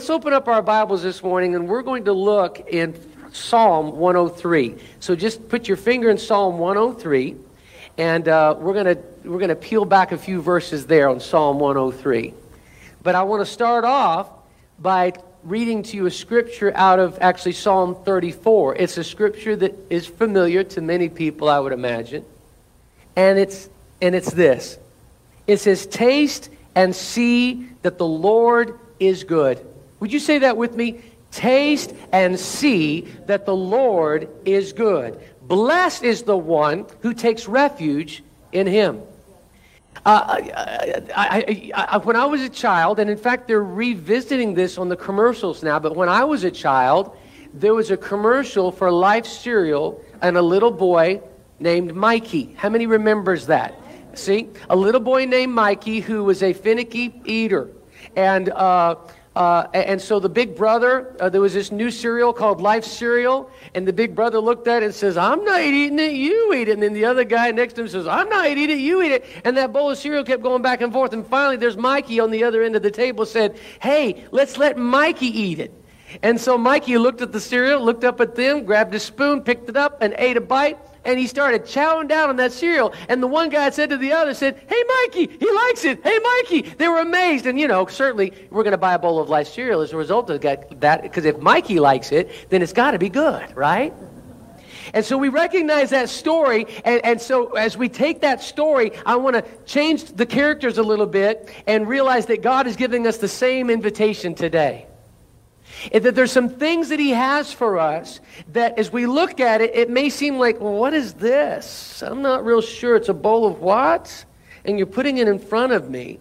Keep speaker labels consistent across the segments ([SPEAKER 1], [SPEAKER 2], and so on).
[SPEAKER 1] Let's open up our Bibles this morning, and we're going to look in Psalm 103. So just put your finger in Psalm 103, and we're gonna peel back a few verses there on Psalm 103. But I want to start off by reading to you a scripture out of actually Psalm 34. It's a scripture that is familiar to many people, I would imagine, and it's this. It says, "Taste and see that the Lord is good." Would you say that with me? Taste and see that the Lord is good. Blessed is the one who takes refuge in Him. When I was a child, and in fact they're revisiting this on the commercials now, but when I was a child, there was a commercial for Life cereal and a little boy named Mikey. How many remembers that? See? A little boy named Mikey who was a finicky eater. And so the big brother, there was this new cereal called Life cereal, and the big brother looked at it and says, "I'm not eating it, you eat it." And then the other guy next to him says, "I'm not eating it, you eat it." And that bowl of cereal kept going back and forth, and finally there's Mikey on the other end of the table said, "Hey, let's let Mikey eat it." And so Mikey looked at the cereal, looked up at them, grabbed a spoon, picked it up, and ate a bite. And he started chowing down on that cereal. And the one guy said to the other, said, "Hey, Mikey, he likes it. Hey, Mikey." They were amazed. And, certainly we're going to buy a bowl of Life cereal as a result of that. Because if Mikey likes it, then it's got to be good, right? And so we recognize that story. And so as we take that story, I want to change the characters a little bit and realize that God is giving us the same invitation today. And that there's some things that He has for us that as we look at it, it may seem like, well, what is this? I'm not real sure. It's a bowl of what? And you're putting it in front of me.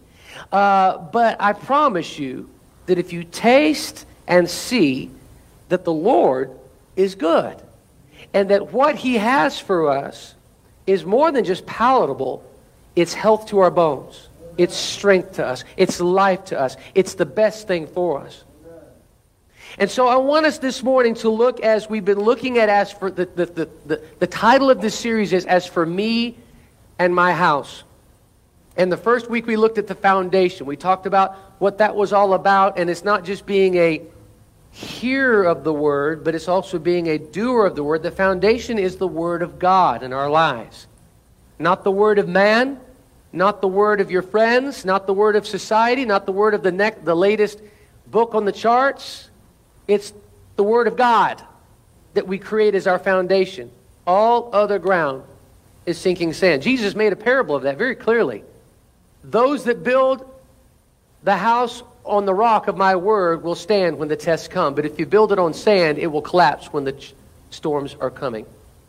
[SPEAKER 1] But I promise you that if you taste and see that the Lord is good, and that what He has for us is more than just palatable, it's health to our bones. It's strength to us. It's life to us. It's the best thing for us. And so I want us this morning to look, as we've been looking at, as for the title of this series is "As for Me and My House." And the first week we looked at the foundation. We talked about what that was all about, and it's not just being a hearer of the Word, but it's also being a doer of the Word. The foundation is the Word of God in our lives. Not the word of man, not the word of your friends, not the word of society, not the word of the latest book on the charts. It's the Word of God that we create as our foundation. All other ground is sinking sand. Jesus made a parable of that very clearly. Those that build the house on the rock of my word will stand when the tests come. But if you build it on sand, it will collapse when the storms are coming.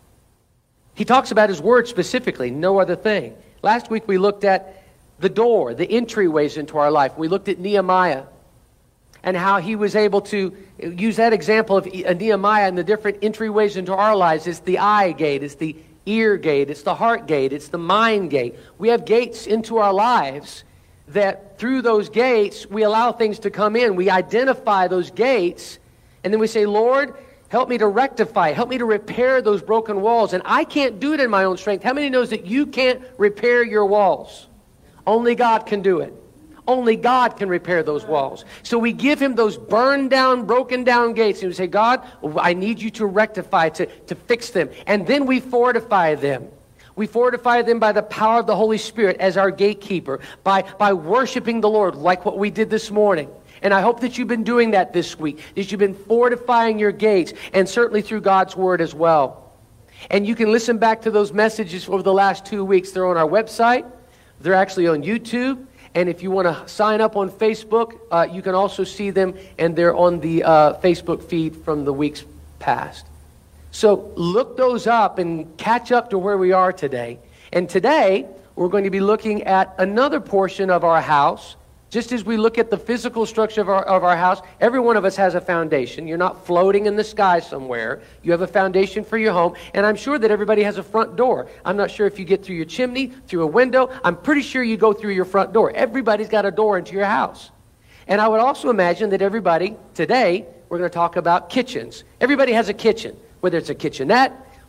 [SPEAKER 1] He talks about His word specifically, no other thing. Last week we looked at the door, the entryways into our life. We looked at Nehemiah and how he was able to use that example of Nehemiah and the different entryways into our lives. It's the eye gate, it's the ear gate, it's the heart gate, it's the mind gate. We have gates into our lives that through those gates we allow things to come in. We identify those gates, and then we say, "Lord, help me to rectify, help me to repair those broken walls." And I can't do it in my own strength. How many knows that you can't repair your walls? Only God can do it. Only God can repair those walls. So we give Him those burned down, broken down gates. And we say, "God, I need you to rectify, to fix them." And then we fortify them. We fortify them by the power of the Holy Spirit as our gatekeeper, by worshiping the Lord like what we did this morning. And I hope that you've been doing that this week, that you've been fortifying your gates, and certainly through God's Word as well. And you can listen back to those messages over the last 2 weeks. They're on our website. They're actually on YouTube. And if you want to sign up on Facebook, you can also see them, and they're on the Facebook feed from the weeks past. So look those up and catch up to where we are today. And today, we're going to be looking at another portion of our house. Just as we look at the physical structure of our house, every one of us has a foundation. You're not floating in the sky somewhere. You have a foundation for your home. And I'm sure that everybody has a front door. I'm not sure if you get through your chimney, through a window. I'm pretty sure you go through your front door. Everybody's got a door into your house. And I would also imagine that everybody, today, we're going to talk about kitchens. Everybody has a kitchen, whether it's a kitchenette,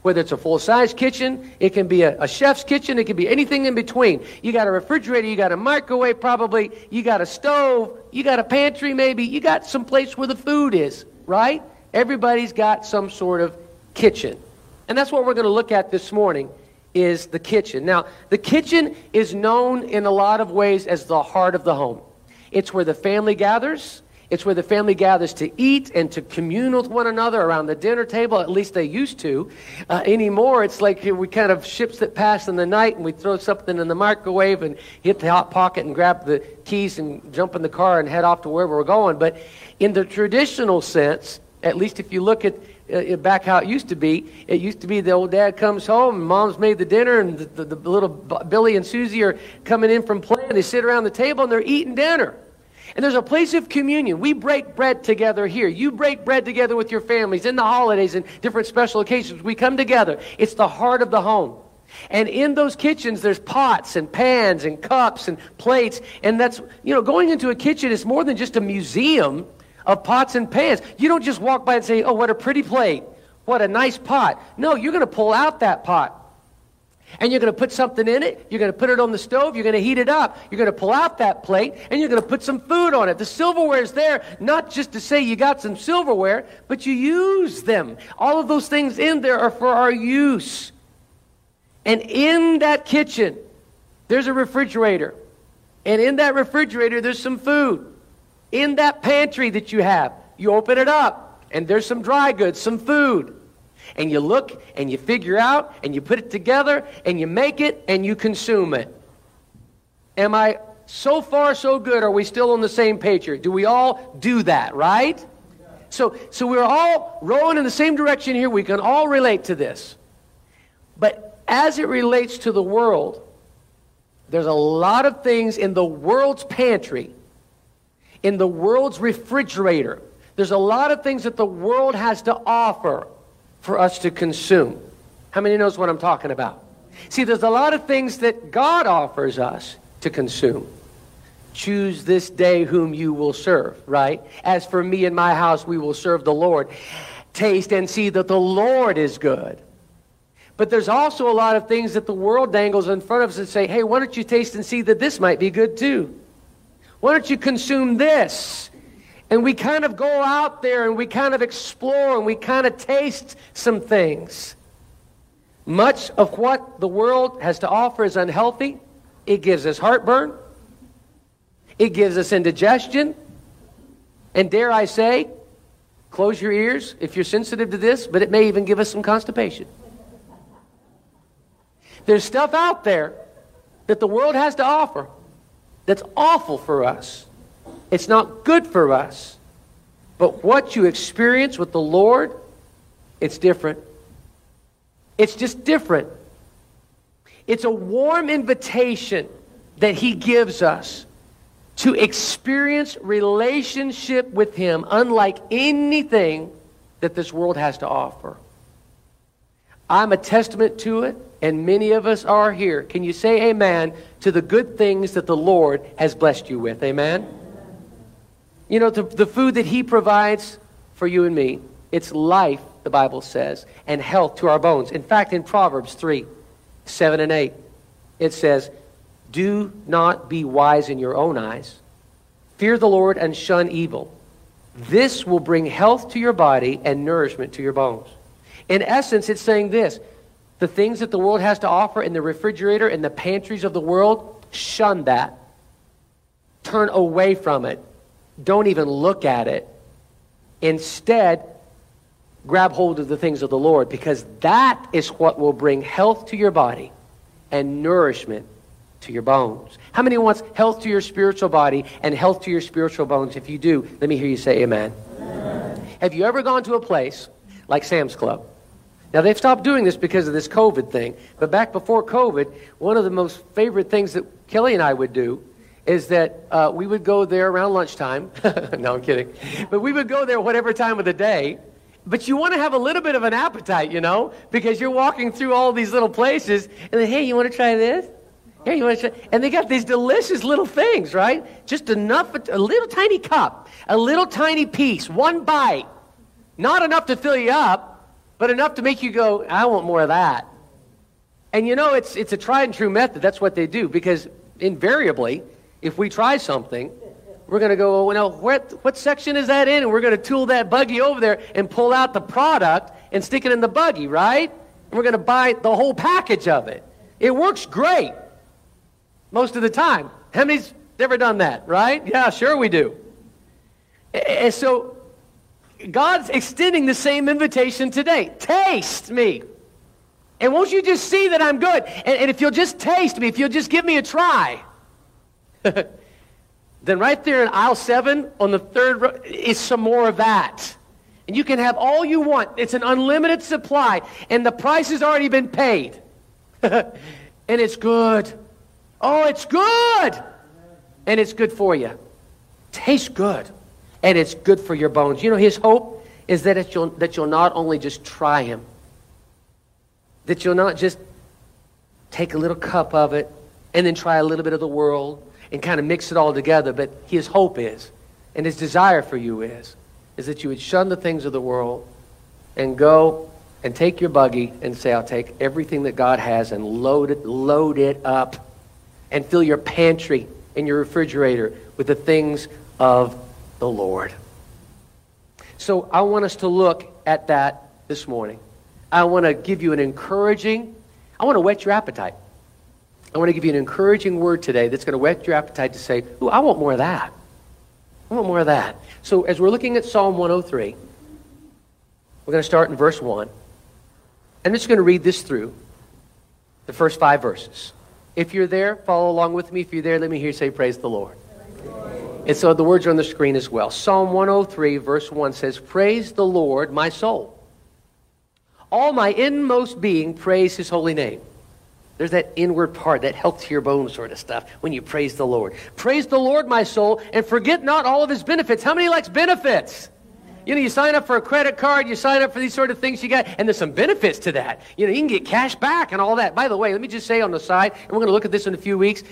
[SPEAKER 1] Whether it's a full-size kitchen, it can be a chef's kitchen, it can be anything in between. You got a refrigerator, you got a microwave probably, you got a stove, you got a pantry maybe, you got some place where the food is, right? Everybody's got some sort of kitchen. And that's what we're going to look at this morning, is the kitchen. Now, the kitchen is known in a lot of ways as the heart of the home. It's where the family gathers. It's where the family gathers to eat and to commune with one another around the dinner table. At least they used to. Anymore, it's like we kind of ships that pass in the night, and we throw something in the microwave and hit the hot pocket and grab the keys and jump in the car and head off to wherever we're going. But in the traditional sense, at least if you look at back how it used to be the old dad comes home and mom's made the dinner, and the little Billy and Susie are coming in from play, and they sit around the table and they're eating dinner. And there's a place of communion. We break bread together here. You break bread together with your families in the holidays and different special occasions. We come together. It's the heart of the home. And in those kitchens, there's pots and pans and cups and plates. And that's, going into a kitchen is more than just a museum of pots and pans. You don't just walk by and say, oh, what a pretty plate. What a nice pot. No, you're going to pull out that pot. And you're going to put something in it. You're going to put it on the stove. You're going to heat it up. You're going to pull out that plate, and you're going to put some food on it. The silverware is there, not just to say you got some silverware, but you use them. All of those things in there are for our use. And in that kitchen, there's a refrigerator. And in that refrigerator, there's some food. In that pantry that you have, you open it up, and there's some dry goods, some food. And you look, and you figure out, and you put it together, and you make it, and you consume it. Am I so far so good? Are we still on the same page here? Do we all do that, right? So we're all rowing in the same direction here. We can all relate to this. But as it relates to the world, there's a lot of things in the world's pantry, in the world's refrigerator. There's a lot of things that the world has to offer for us to consume. How many knows what I'm talking about? See, there's a lot of things that God offers us to consume. Choose this day whom you will serve, right? As for me and my house, we will serve the Lord. Taste and see that the Lord is good. But there's also a lot of things that the world dangles in front of us and say, hey, why don't you taste and see that this might be good too? Why don't you consume this? And we kind of go out there and we kind of explore and we kind of taste some things. Much of what the world has to offer is unhealthy. It gives us heartburn. It gives us indigestion. And dare I say, close your ears if you're sensitive to this, but it may even give us some constipation. There's stuff out there that the world has to offer that's awful for us. It's not good for us. But what you experience with the Lord, it's different. It's just different. It's a warm invitation that He gives us to experience relationship with Him unlike anything that this world has to offer. I'm a testament to it, and many of us are here. Can you say amen to the good things that the Lord has blessed you with? Amen? You know, the food that He provides for you and me, it's life, the Bible says, and health to our bones. In fact, in Proverbs 3, 7 and 8, it says, do not be wise in your own eyes. Fear the Lord and shun evil. This will bring health to your body and nourishment to your bones. In essence, it's saying this. The things that the world has to offer in the refrigerator, in the pantries of the world, shun that. Turn away from it. Don't even look at it. Instead, grab hold of the things of the Lord, because that is what will bring health to your body and nourishment to your bones. How many wants health to your spiritual body and health to your spiritual bones? If you do, let me hear you say amen. Amen. Have you ever gone to a place like Sam's Club? Now, they've stopped doing this because of this COVID thing. But back before COVID, one of the most favorite things that Kelly and I would do is that we would go there around lunchtime. No, I'm kidding. But we would go there whatever time of the day. But you want to have a little bit of an appetite, you know, because you're walking through all these little places. And then, hey, you want to try this? Hey, you want to try? And they got these delicious little things, right? Just enough, a little tiny cup, a little tiny piece, one bite. Not enough to fill you up, but enough to make you go, I want more of that. And you know, it's a tried and true method. That's what they do, because invariably, if we try something, we're going to go, well, what section is that in? And we're going to tool that buggy over there and pull out the product and stick it in the buggy, right? And we're going to buy the whole package of it. It works great most of the time. How many's ever done that, right? Yeah, sure we do. And so God's extending the same invitation today. Taste me. And won't you just see that I'm good? And if you'll just taste me, if you'll just give me a try, then right there in aisle 7 on the 3rd row is some more of that. And you can have all you want. It's an unlimited supply. And the price has already been paid. And it's good. Oh, it's good. And it's good for you. Tastes good. And it's good for your bones. You know, his hope is that you'll not only just try him, that you'll not just take a little cup of it and then try a little bit of the world and kind of mix it all together. But his hope is, and his desire for you is that you would shun the things of the world and go and take your buggy and say, I'll take everything that God has and load it up and fill your pantry and your refrigerator with the things of the Lord. So I want us to look at that this morning. I want to give you I want to whet your appetite. I want to give you an encouraging word today that's going to whet your appetite to say, ooh, I want more of that. I want more of that. So as we're looking at Psalm 103, we're going to start in verse 1. I'm just going to read this through, the first 5 verses. If you're there, follow along with me. If you're there, let me hear you say, praise the Lord. And so the words are on the screen as well. Psalm 103, verse 1 says, praise the Lord, my soul. All my inmost being, praise his holy name. There's that inward part, that health to your bones sort of stuff when you praise the Lord. Praise the Lord, my soul, and forget not all of his benefits. How many likes benefits? You know, you sign up for a credit card, you sign up for these sort of things you got, and there's some benefits to that. You know, you can get cash back and all that. By the way, let me just say on the side, and we're going to look at this in a few weeks,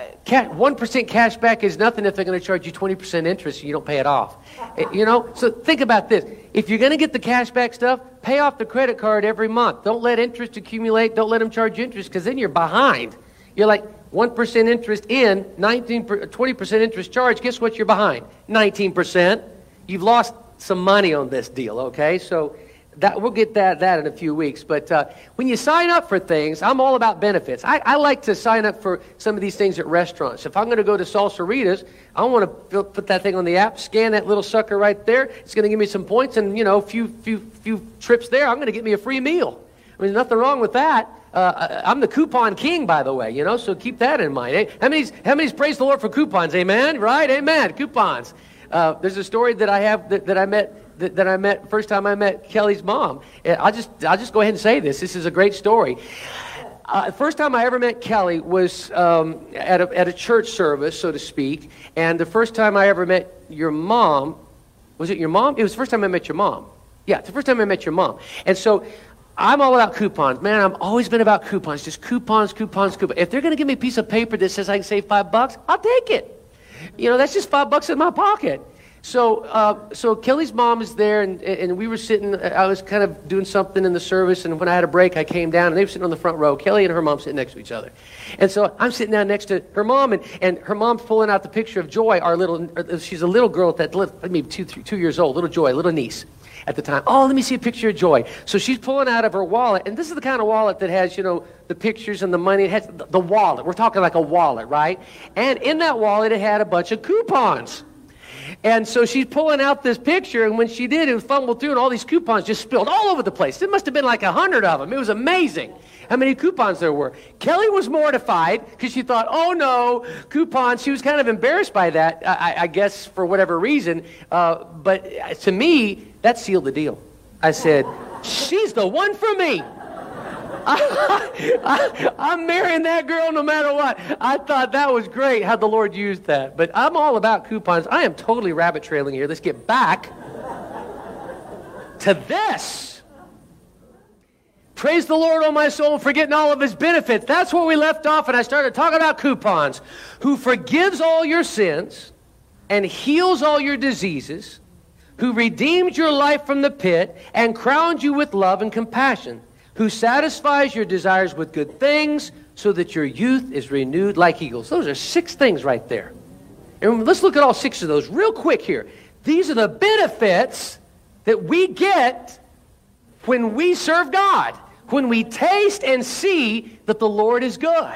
[SPEAKER 1] 1% cash back is nothing if they're going to charge you 20% interest and you don't pay it off. You know, so think about this. If you're going to get the cash back stuff, pay off the credit card every month. Don't let interest accumulate. Don't let them charge you interest, because then you're behind. You're like 1% interest in, 20% interest charge. Guess what you're behind? 19%. You've lost some money on this deal, okay? So that we'll get that in a few weeks. But when you sign up for things, I'm all about benefits. I like to sign up for some of these things at restaurants. If I'm going to go to Salsaritas, I want to put that thing on the app, scan that little sucker right there. It's going to give me some points, and, you know, a few trips there, I'm going to get me a free meal. I mean, there's nothing wrong with that. I'm the coupon king, by the way, you know, so keep that in mind. Hey, how many's praise the Lord for coupons? Amen? Right? Amen. Coupons. There's a story that I have that I met first time I met Kelly's mom. I'll just go ahead and say this. This is a great story. First time I ever met Kelly was at a church service, so to speak. And the first time I ever met your mom, was it your mom? It was the first time I met your mom. Yeah, it's the first time I met your mom. And so I'm all about coupons. Man, I've always been about coupons. Just coupons. If they're going to give me a piece of paper that says I can save $5, I'll take it. You know, that's just $5 in my pocket. So Kelly's mom is there, and we were sitting. I was kind of doing something in the service, and when I had a break, I came down, and they were sitting on the front row. Kelly and her mom sitting next to each other. And so I'm sitting down next to her mom, and her mom's pulling out the picture of Joy, she's a little girl maybe 2 years old, little Joy, little niece at the time. Oh, let me see a picture of Joy. So she's pulling out of her wallet, and this is the kind of wallet that has, you know, the pictures and the money. It has the wallet. We're talking like a wallet, right? And in that wallet, it had a bunch of coupons. And so she's pulling out this picture, and when she did, it fumbled through, and all these coupons just spilled all over the place. It must have been like 100 of them. It was amazing how many coupons there were. Kelly was mortified because she thought, oh no, coupons. She was kind of embarrassed by that, I guess, for whatever reason. But to me, that sealed the deal. I said, she's the one for me. I'm marrying that girl no matter what. I thought that was great how the Lord used that. But I'm all about coupons. I am totally rabbit trailing here. Let's get back to this. Praise the Lord, O my soul, forgetting all of his benefits. That's where we left off, and I started talking about coupons. Who forgives all your sins and heals all your diseases, who redeemed your life from the pit and crowned you with love and compassion, who satisfies your desires with good things so that your youth is renewed like eagles. Those are 6 things right there. And let's look at all 6 of those real quick here. These are the benefits that we get when we serve God, when we taste and see that the Lord is good.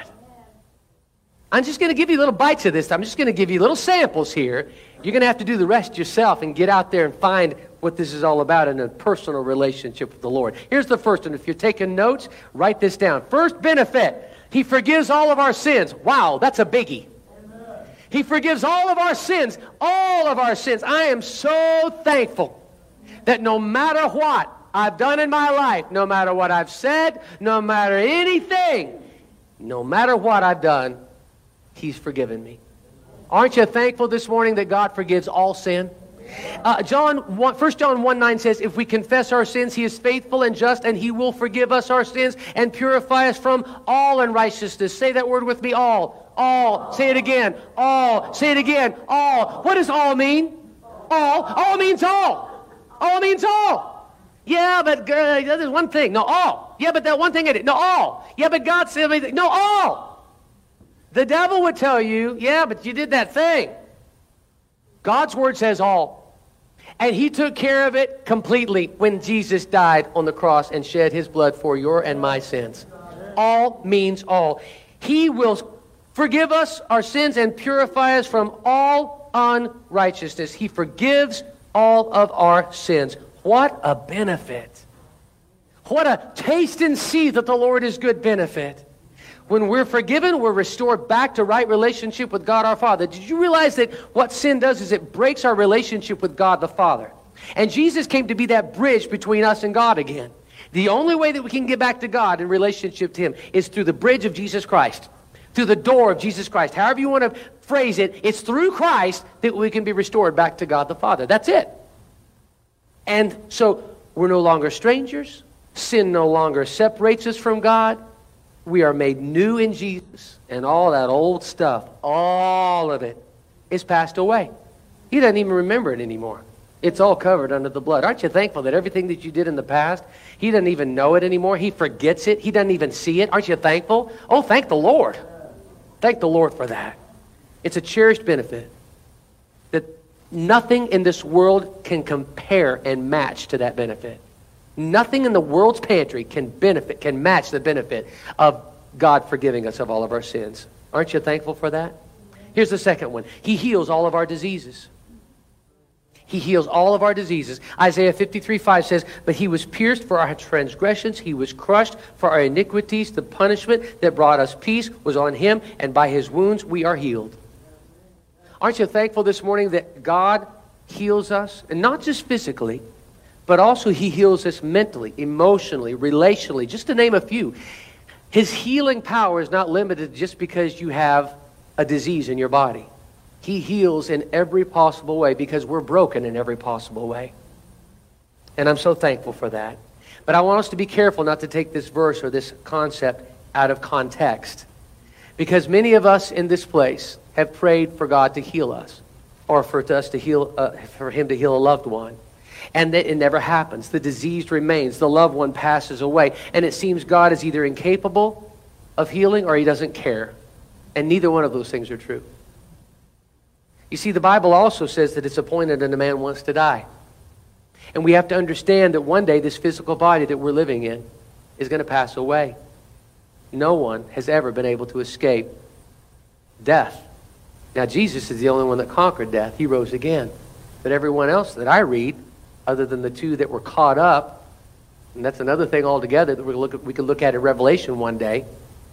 [SPEAKER 1] I'm just going to give you little bites of this. I'm just going to give you little samples here. You're going to have to do the rest yourself and get out there and find what this is all about in a personal relationship with the Lord. Here's the first one. If you're taking notes, write this down. First benefit, He forgives all of our sins. Wow, that's a biggie. Amen. He forgives all of our sins. All of our sins. I am so thankful that no matter what I've done in my life, no matter what I've said, no matter anything, no matter what I've done, He's forgiven me. Aren't you thankful this morning that God forgives all sin? 1 John 1:9 says, if we confess our sins, He is faithful and just, and He will forgive us our sins and purify us from all unrighteousness. Say that word with me, all. All. Say it again. All. Say it again. All. What does all mean? All. All means all. All means all. Yeah, but there's one thing. No, all. Yeah, but that one thing I did. No, all. Yeah, but God said, no, all. The devil would tell you, yeah, but you did that thing. God's word says all. And He took care of it completely when Jesus died on the cross and shed His blood for your and my sins. All means all. He will forgive us our sins and purify us from all unrighteousness. He forgives all of our sins. What a benefit. What a taste and see that the Lord is good benefit. When we're forgiven, we're restored back to right relationship with God our Father. Did you realize that what sin does is it breaks our relationship with God the Father? And Jesus came to be that bridge between us and God again. The only way that we can get back to God in relationship to Him is through the bridge of Jesus Christ, through the door of Jesus Christ. However you want to phrase it, it's through Christ that we can be restored back to God the Father. That's it. And so we're no longer strangers. Sin no longer separates us from God. We are made new in Jesus, and all that old stuff, all of it, is passed away. He doesn't even remember it anymore. It's all covered under the blood. Aren't you thankful that everything that you did in the past, He doesn't even know it anymore? He forgets it. He doesn't even see it. Aren't you thankful? Oh, thank the Lord. Thank the Lord for that. It's a cherished benefit that nothing in this world can compare and match to that benefit. Nothing in the world's pantry can match the benefit of God forgiving us of all of our sins. Aren't you thankful for that? Here's the second one. He heals all of our diseases. He heals all of our diseases. Isaiah 53:5 says, but He was pierced for our transgressions. He was crushed for our iniquities. The punishment that brought us peace was on Him, and by His wounds we are healed. Aren't you thankful this morning that God heals us? And not just physically, but also He heals us mentally, emotionally, relationally, just to name a few. His healing power is not limited just because you have a disease in your body. He heals in every possible way because we're broken in every possible way. And I'm so thankful for that. But I want us to be careful not to take this verse or this concept out of context. Because many of us in this place have prayed for God to heal us, or for us to heal, for Him to heal a loved one. And that it never happens. The disease remains. The loved one passes away. And it seems God is either incapable of healing or He doesn't care. And neither one of those things are true. You see, the Bible also says that it's appointed that a man wants to die. And we have to understand that one day this physical body that we're living in is going to pass away. No one has ever been able to escape death. Now, Jesus is the only one that conquered death. He rose again. But everyone else that I read, other than the two that were caught up, and that's another thing altogether that we could look at in Revelation one day,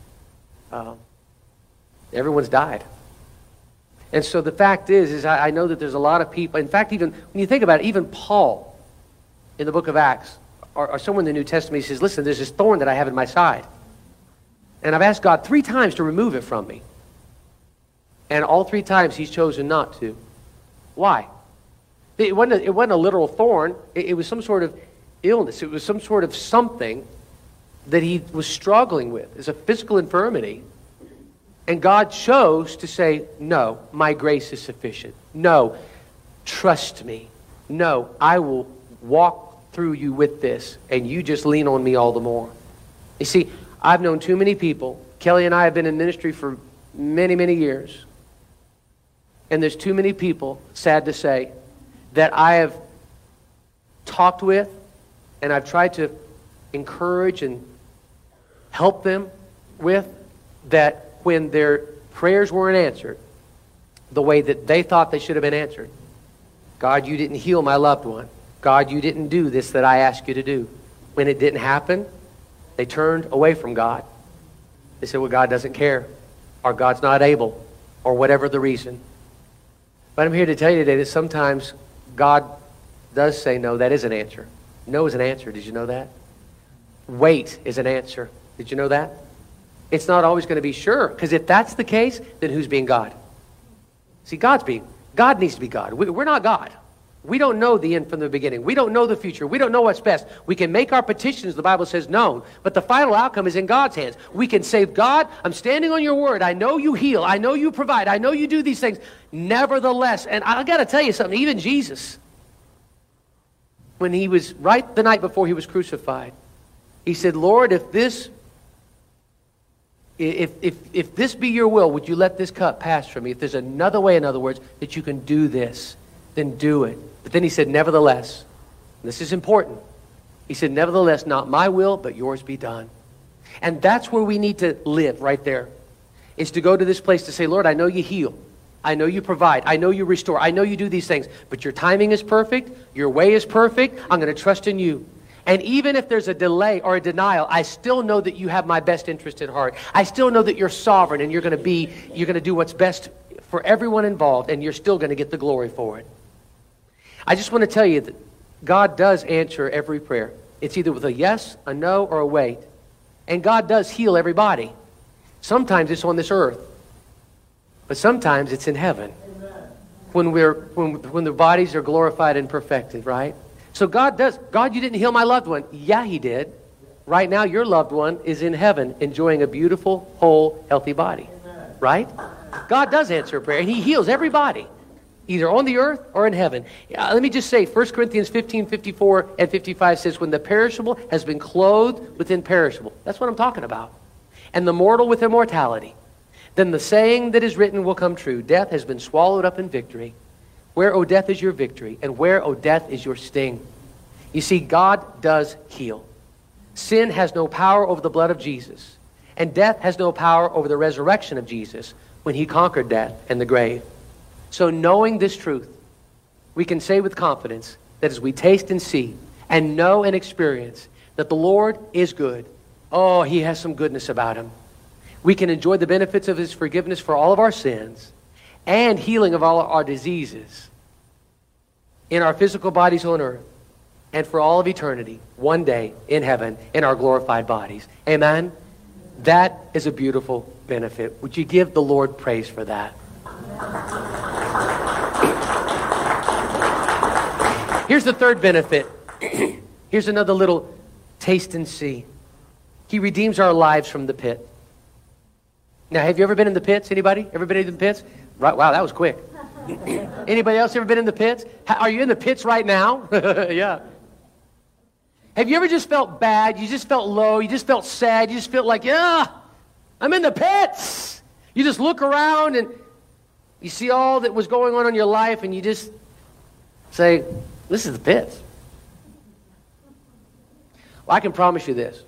[SPEAKER 1] everyone's died. And so the fact is I know that there's a lot of people, in fact, even when you think about it, even Paul in the book of Acts, or somewhere in the New Testament, he says, listen, there's this thorn that I have in my side. And I've asked God 3 times to remove it from me. And all 3 times He's chosen not to. Why? It wasn't a literal thorn. It was some sort of illness. It was some sort of something that he was struggling with. It's a physical infirmity. And God chose to say, no, my grace is sufficient. No, trust me. No, I will walk through you with this, and you just lean on me all the more. You see, I've known too many people. Kelly and I have been in ministry for many, many years. And there's too many people, sad to say, that I have talked with, and I've tried to encourage and help them with, that when their prayers weren't answered the way that they thought they should have been answered. God, you didn't heal my loved one. God, you didn't do this that I asked you to do. When it didn't happen, they turned away from God. They said, well, God doesn't care, or God's not able, or whatever the reason. But I'm here to tell you today that sometimes God does say no. That is an answer. No is an answer. Did you know that? Wait is an answer. Did you know that? It's not always going to be sure, because if that's the case, then who's being God? See, God needs to be God. We're not God. We don't know the end from the beginning. We don't know the future. We don't know what's best. We can make our petitions, the Bible says, known, but the final outcome is in God's hands. We can say, God, I'm standing on your word. I know you heal. I know you provide. I know you do these things. Nevertheless, and I got to tell you something, even Jesus, when he was right the night before he was crucified, he said, Lord, if this be your will, would you let this cup pass from me? If there's another way, in other words, that you can do this, then do it. But then he said, nevertheless, and this is important, he said, nevertheless, not my will, but yours be done. And that's where we need to live right there, is to go to this place to say, Lord, I know you heal. I know you provide. I know you restore. I know you do these things. But your timing is perfect. Your way is perfect. I'm going to trust in you. And even if there's a delay or a denial, I still know that you have my best interest at heart. I still know that you're sovereign and you're going to do what's best for everyone involved, and you're still going to get the glory for it. I just want to tell you that God does answer every prayer. It's either with a yes, a no, or a wait. And God does heal everybody. Sometimes it's on this earth, but sometimes it's in heaven. When the bodies are glorified and perfected, right? So God, you didn't heal my loved one. Yeah, he did. Right now, your loved one is in heaven enjoying a beautiful, whole, healthy body. Right? God does answer prayer, and he heals everybody, either on the earth or in heaven. Let me just say, 1 Corinthians 15:54 and 55 says, when the perishable has been clothed with imperishable. That's what I'm talking about. And the mortal with immortality. Then the saying that is written will come true. Death has been swallowed up in victory. Where, O death, is your victory? And where, O death, is your sting? You see, God does heal. Sin has no power over the blood of Jesus. And death has no power over the resurrection of Jesus when he conquered death and the grave. So knowing this truth, we can say with confidence that as we taste and see and know and experience that the Lord is good. Oh, he has some goodness about him. We can enjoy the benefits of his forgiveness for all of our sins and healing of all our diseases in our physical bodies on earth and for all of eternity, one day in heaven, in our glorified bodies. Amen? That is a beautiful benefit. Would you give the Lord praise for that? Here's the third benefit. Here's another little taste and see. He redeems our lives from the pit. Now, have you ever been in the pits? Anybody? Ever been in the pits? Right. Wow, that was quick. Anybody else ever been in the pits? Are you in the pits right now? Yeah. Have you ever just felt bad? You just felt low. You just felt sad. You just felt like, yeah, I'm in the pits. You just look around and you see all that was going on in your life and you just say, this is the pits. Well, I can promise you this.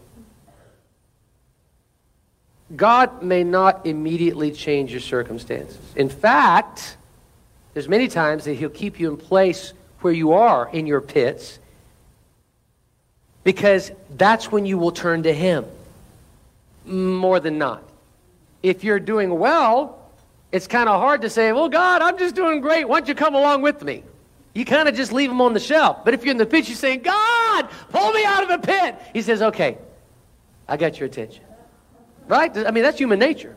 [SPEAKER 1] God may not immediately change your circumstances. In fact, there's many times that he'll keep you in place where you are in your pits, because that's when you will turn to him more than not. If you're doing well, it's kind of hard to say, well, God, I'm just doing great. Why don't you come along with me? You kind of just leave him on the shelf. But if you're in the pit, you say, God, pull me out of the pit. He says, okay, I got your attention. Right? I mean, that's human nature.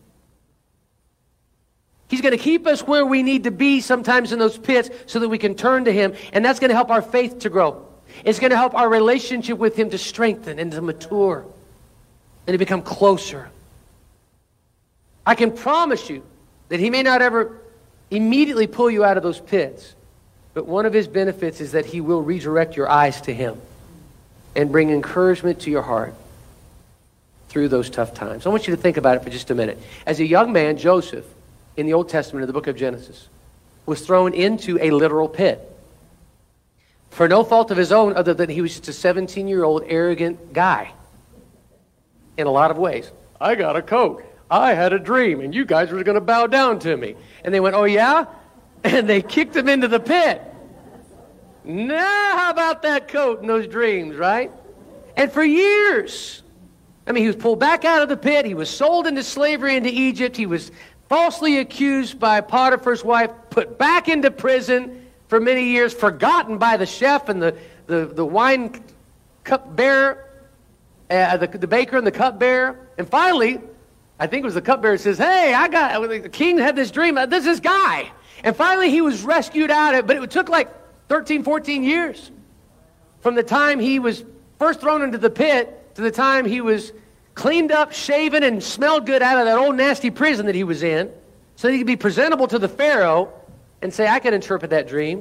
[SPEAKER 1] He's going to keep us where we need to be sometimes in those pits so that we can turn to him. And that's going to help our faith to grow. It's going to help our relationship with him to strengthen and to mature and to become closer. I can promise you that he may not ever immediately pull you out of those pits, But one of his benefits is that he will redirect your eyes to him and bring encouragement to your heart through those tough times. I want you to think about it for just a minute. As a young man, Joseph, in the Old Testament, in the book of Genesis, was thrown into a literal pit for no fault of his own other than he was just a 17-year-old arrogant guy in a lot of ways. I got a coat. I had a dream, and you guys were going to bow down to me. And they went, oh, yeah? And they kicked him into the pit. Now, how about that coat and those dreams, right? And for years, he was pulled back out of the pit. He was sold into slavery into Egypt. He was falsely accused by Potiphar's wife, put back into prison for many years, forgotten by the chef and the wine cup bearer, the baker and the cupbearer. And finally, I think it was the cupbearer says, hey, the king had this dream. There's this guy. And finally he was rescued out of it, but it took like 13, 14 years from the time he was first thrown into the pit to the time he was cleaned up, shaven, and smelled good out of that old nasty prison that he was in so that he could be presentable to the Pharaoh and say, I can interpret that dream.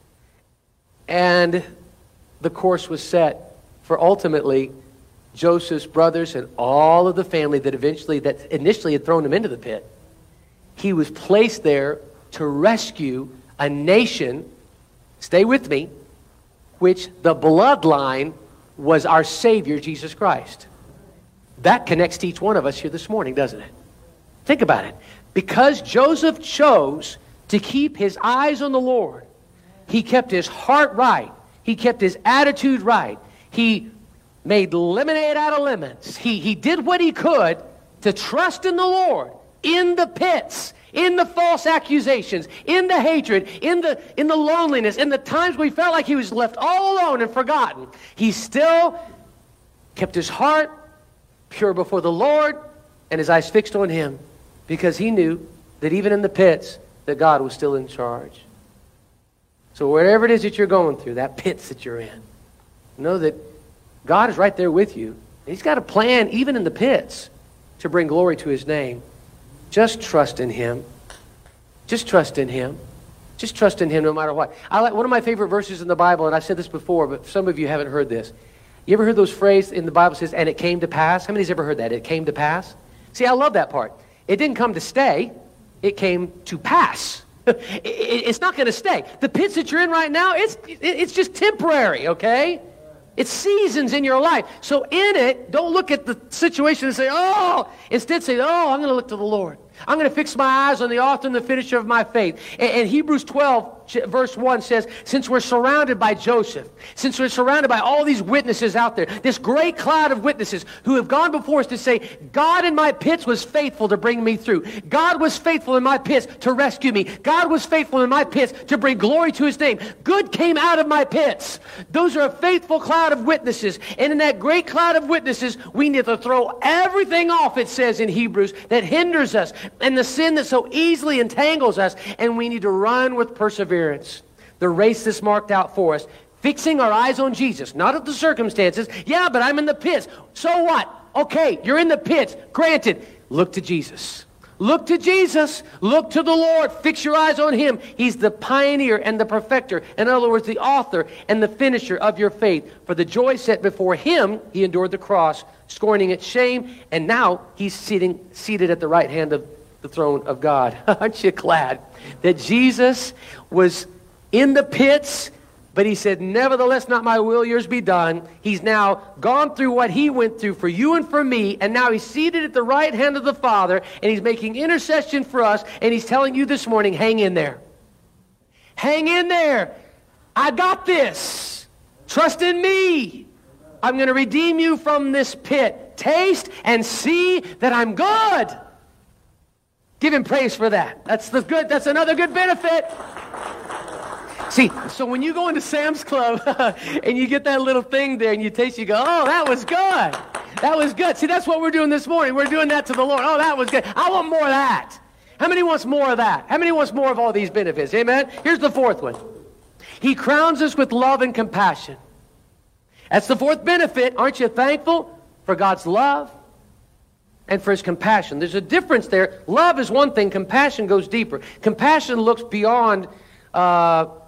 [SPEAKER 1] And the course was set for ultimately Joseph's brothers and all of the family that initially had thrown him into the pit. He was placed there to rescue a nation, stay with me, which the bloodline was our Savior, Jesus Christ. That connects to each one of us here this morning, doesn't it? Think about it. Because Joseph chose to keep his eyes on the Lord, he kept his heart right. He kept his attitude right. He made lemonade out of lemons. He did what he could to trust in the Lord in the pits, in the false accusations, in the hatred, in the loneliness, in the times where he felt like he was left all alone and forgotten. He still kept his heart pure before the Lord and his eyes fixed on him because he knew that even in the pits that God was still in charge. So wherever it is that you're going through, that pits that you're in, know that God is right there with you. He's got a plan even in the pits to bring glory to his name. Just trust in him. Just trust in him. Just trust in him no matter what. One of my favorite verses in the Bible, and I've said this before, but some of you haven't heard this. You ever heard those phrases in the Bible says, and it came to pass? How many's ever heard that? It came to pass? See, I love that part. It didn't come to stay. It came to pass. It's not going to stay. The pits that you're in right now, it's just temporary, okay? It's seasons in your life. So in it, don't look at the situation and say, oh. Instead say, oh, I'm going to look to the Lord. I'm going to fix my eyes on the author and the finisher of my faith. And Hebrews 12, verse 1 says, since we're surrounded by Joseph, since we're surrounded by all these witnesses out there, this great cloud of witnesses who have gone before us to say, God in my pits was faithful to bring me through. God was faithful in my pits to rescue me. God was faithful in my pits to bring glory to his name. Good came out of my pits. Those are a faithful cloud of witnesses. And in that great cloud of witnesses, we need to throw everything off, it says in Hebrews, that hinders us and the sin that so easily entangles us, and we need to run with perseverance the race that's marked out for us, fixing our eyes on Jesus, not at the circumstances. Yeah, but I'm in the pits. So what? Okay, you're in the pits. Granted, look to Jesus. Look to Jesus. Look to the Lord. Fix your eyes on him. He's the pioneer and the perfecter. In other words, the author and the finisher of your faith. For the joy set before him, he endured the cross, scorning its shame, and now he's seated at the right hand of the throne of God. Aren't you glad that Jesus was in the pits, but he said, nevertheless, not my will, yours be done. He's now gone through what he went through for you and for me, and now he's seated at the right hand of the Father, and he's making intercession for us, and he's telling you this morning, hang in there. Hang in there. I got this. Trust in me. I'm going to redeem you from this pit. Taste and see that I'm good. Give him praise for that. That's another good benefit. See, so when you go into Sam's Club and you get that little thing there and you taste, you go, oh, that was good. That was good. See, that's what we're doing this morning. We're doing that to the Lord. Oh, that was good. I want more of that. How many wants more of that? How many wants more of all these benefits? Amen? Here's the fourth one. He crowns us with love and compassion. That's the fourth benefit. Aren't you thankful for God's love and for his compassion? There's a difference there. Love is one thing. Compassion goes deeper. Compassion looks beyond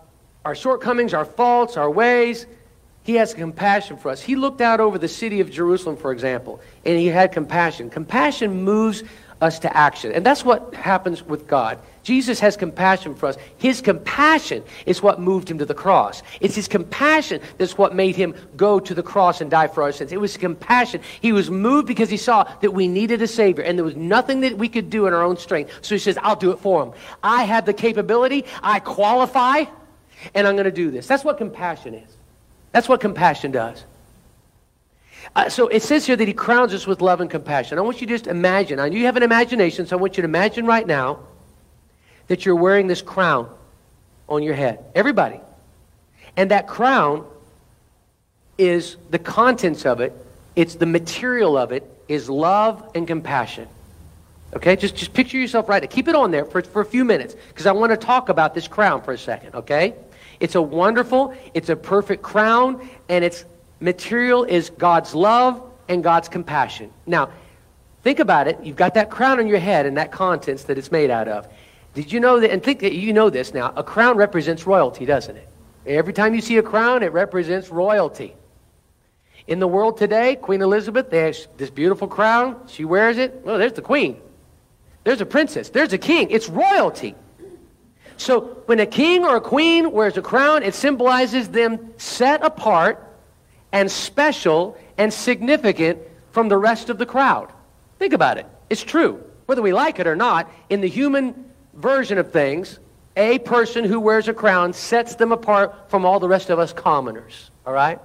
[SPEAKER 1] our shortcomings, our faults, our ways. He has compassion for us. He looked out over the city of Jerusalem, for example, and he had compassion. Compassion moves us to action. And that's what happens with God. Jesus has compassion for us. His compassion is what moved him to the cross. It's his compassion that's what made him go to the cross and die for our sins. It was compassion. He was moved because he saw that we needed a Savior, and there was nothing that we could do in our own strength. So he says, I'll do it for him. I have the capability. I qualify, and I'm going to do this. That's what compassion is. That's what compassion does. So it says here that he crowns us with love and compassion. I want you to just imagine. I know you have an imagination, so I want you to imagine right now that you're wearing this crown on your head. Everybody. And that crown is the contents of it. It's the material of it is love and compassion. Okay? Just picture yourself right now. Keep it on there for a few minutes because I want to talk about this crown for a second. Okay? It's a wonderful, it's a perfect crown, and its material is God's love and God's compassion. Now, think about it. You've got that crown on your head and that contents that it's made out of. Did you know that, and think that you know this now, a crown represents royalty, doesn't it? Every time you see a crown, it represents royalty. In the world today, Queen Elizabeth, there's this beautiful crown. She wears it. Well, there's the queen. There's a princess. There's a king. It's royalty. So when a king or a queen wears a crown, it symbolizes them set apart and special and significant from the rest of the crowd. Think about it. It's true. Whether we like it or not, in the human version of things, a person who wears a crown sets them apart from all the rest of us commoners. All right?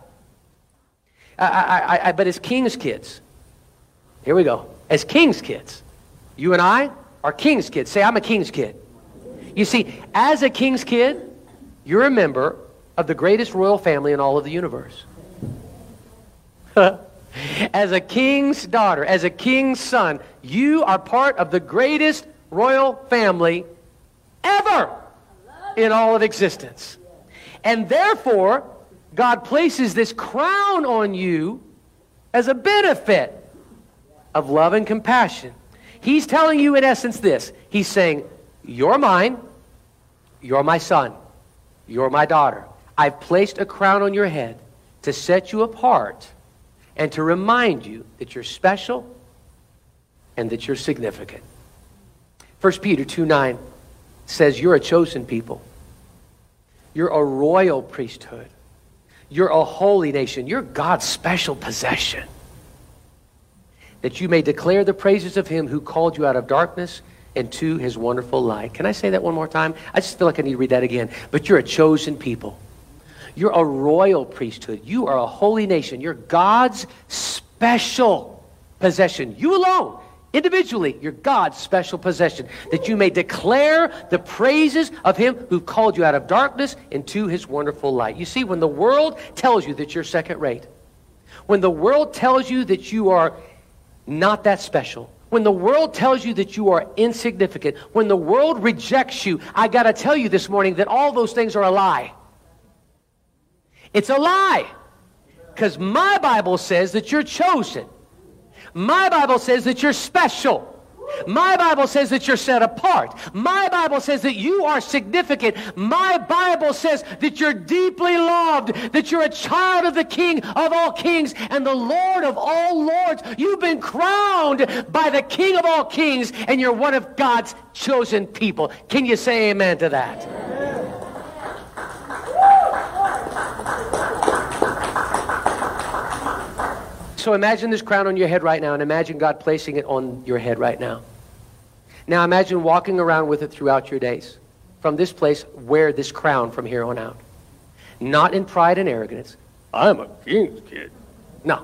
[SPEAKER 1] But as king's kids, here we go. As king's kids, you and I are king's kids. Say, I'm a king's kid. You see, as a king's kid, you're a member of the greatest royal family in all of the universe. As a king's daughter, as a king's son, you are part of the greatest royal family ever in all of existence. And therefore, God places this crown on you as a benefit of love and compassion. He's telling you in essence this. He's saying, you're mine, you're my son, you're my daughter. I've placed a crown on your head to set you apart and to remind you that you're special and that you're significant. 1 Peter 2:9 says you're a chosen people. You're a royal priesthood. You're a holy nation. You're God's special possession. That you may declare the praises of him who called you out of darkness into his wonderful light. Can I say that one more time? I just feel like I need to read that again. But you're a chosen people. You're a royal priesthood. You are a holy nation. You're God's special possession. You alone, individually, you're God's special possession. That you may declare the praises of him who called you out of darkness into his wonderful light. You see, when the world tells you that you're second rate, when the world tells you that you are not that special, when the world tells you that you are insignificant, when the world rejects you, I got to tell you this morning that all those things are a lie. It's a lie. Because my Bible says that you're chosen. My Bible says that you're special. My Bible says that you're set apart. My Bible says that you are significant. My Bible says that you're deeply loved, that you're a child of the King of all kings and the Lord of all lords. You've been crowned by the King of all kings, and you're one of God's chosen people. Can you say amen to that? So imagine this crown on your head right now, and imagine God placing it on your head right now. Now imagine walking around with it throughout your days. From this place, wear this crown from here on out. Not in pride and arrogance. I'm a king's kid. No.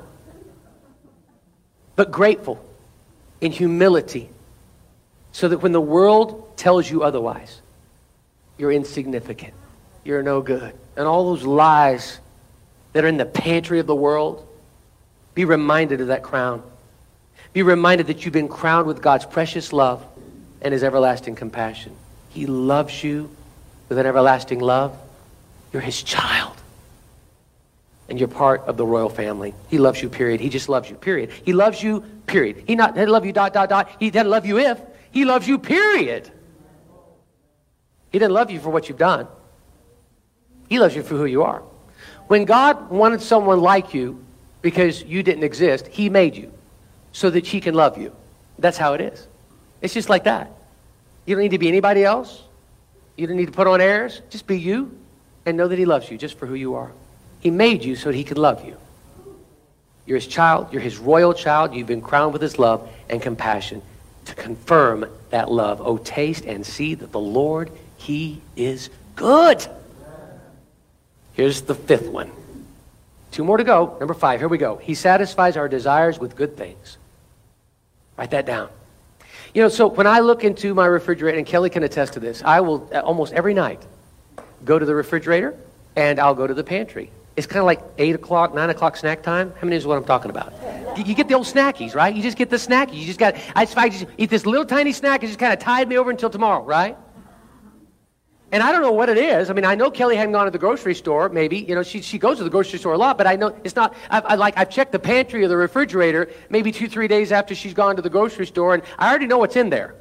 [SPEAKER 1] But grateful, in humility, so that when the world tells you otherwise, you're insignificant, you're no good, and all those lies that are in the pantry of the world, be reminded of that crown. Be reminded that you've been crowned with God's precious love and his everlasting compassion. He loves you with an everlasting love. You're his child. And you're part of the royal family. He loves you, period. He just loves you, period. He loves you, period. He doesn't love you, ... He doesn't love you if. He loves you, period. He doesn't love you for what you've done. He loves you for who you are. When God wanted someone like you because you didn't exist, he made you so that he can love you. That's how it is. It's just like that. You don't need to be anybody else. You don't need to put on airs. Just be you and know that he loves you just for who you are. He made you so that he could love you. You're his child. You're his royal child. You've been crowned with his love and compassion to confirm that love. Oh, taste and see that the Lord, he is good. Here's the fifth one. 2 more to go. Number 5. Here we go. He satisfies our desires with good things. Write that down. You know, so when I look into my refrigerator, and Kelly can attest to this, I will almost every night go to the refrigerator and I'll go to the pantry. It's kind of like 8 o'clock, 9 o'clock snack time. How many is what I'm talking about? You get the old snackies, right? You just get the snackies. You just got, I just eat this little tiny snack. It just kind of tied me over until tomorrow, right? And I don't know what it is. I mean, I know Kelly hadn't gone to the grocery store, maybe. You know, she goes to the grocery store a lot, but I know it's not, I've checked the pantry or the refrigerator maybe 2-3 days after she's gone to the grocery store, and I already know what's in there.